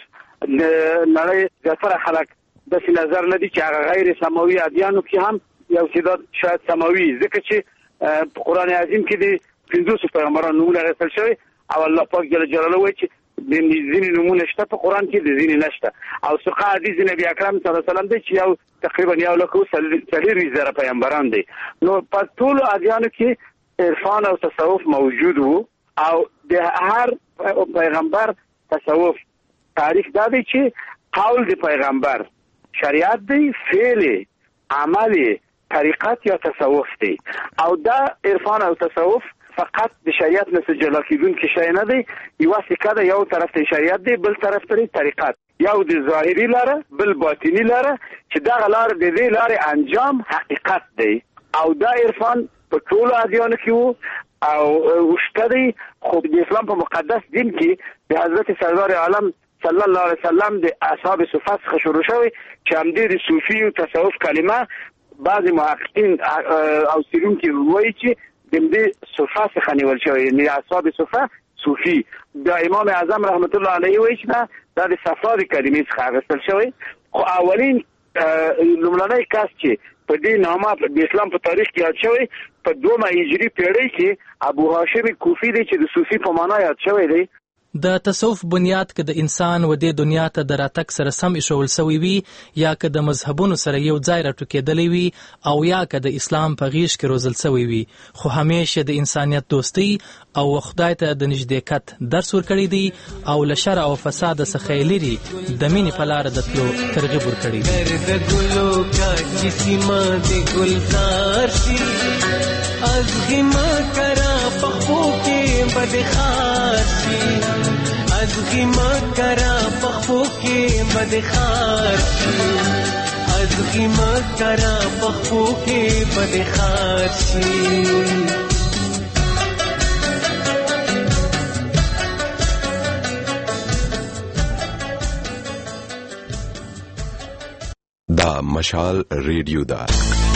نړۍ زیاتره خلک داسې نظر نه دي چې هغه غیر سماوي ادیانو کې هم یو څه شاید سماوي ځکه چې په قرآن عظیم کې د پنځوسو پیغمبرانو نومونه اخیستل شوي او الله پاک جل جلاله وایي چې د ځینې نومونه شته په قرآن کې د ځینې نشته او څخه حدیث نبي اکرم صلی الله علیه وسلم دی چې یو تقریبا یو لک څلور زره پیغمبران دی. نو په ټولو ادیانو کې عرفان او تصوف موجود وو او د هر پیغمبر تصوف تاریخ دا دی چې قول د پیغمبر شریعت دی، فعل عمل طریقت یا تصوف دی او دا عرفان او تصوف فقط د شریعت نه جلا کېدونکی شی نه دی. یوه سکه ده، یو طرف ته شریعت دی بل طرف ته طریقت، یو د ظاهري لاره بل باطني لاره چې دغه لاره د دې لارې انجام حقیقت دی او دا عرفان په ټولو ادیانو کې وو او وشته دی. خو د اسلام په مقدس دین کې د حضرت سردار عالم صلی الله علیه وسلم د اصحاب صفات څخه شروع شوی چې همدې د صوفي او تصوف کلمه بعضې محققین او څېړونکي وایي چې د دې صفا څخه نیول شوی، یعنې اصحاب صفا صوفي. د امام اعظم رحمت الله علیه وایي چې دا د صفا د کلمې څخه اخیستل شوی. خو اولین لومړنی کس چې په دې نامه د اسلام په تاریخ کې یاد شوی په دومه هجري پیړۍ کې ابو هاشم کوفي دی چې د صوفي په معنا یاد شوی دی. د تصوف بنیاد که د انسان و دې دنیا ته د راتګ سره سم ایښول سوی وي یا که د مذهبونو سره یو ځای راټوکېدلی وي او یا که د اسلام په غیږ کې روزل سوی وي، خو همیشه د انسانیت دوستۍ او خدای ته د نږدېکت درس ورکړی دی او له شر او فساد څخه یې لرې د مینې په لاره د تلو ترغیب ورکړی دی. از غیما کرا پخو کې بدخار شي، از غیما کرا پخو کې بدخار شي. دا مشال ریډیو دا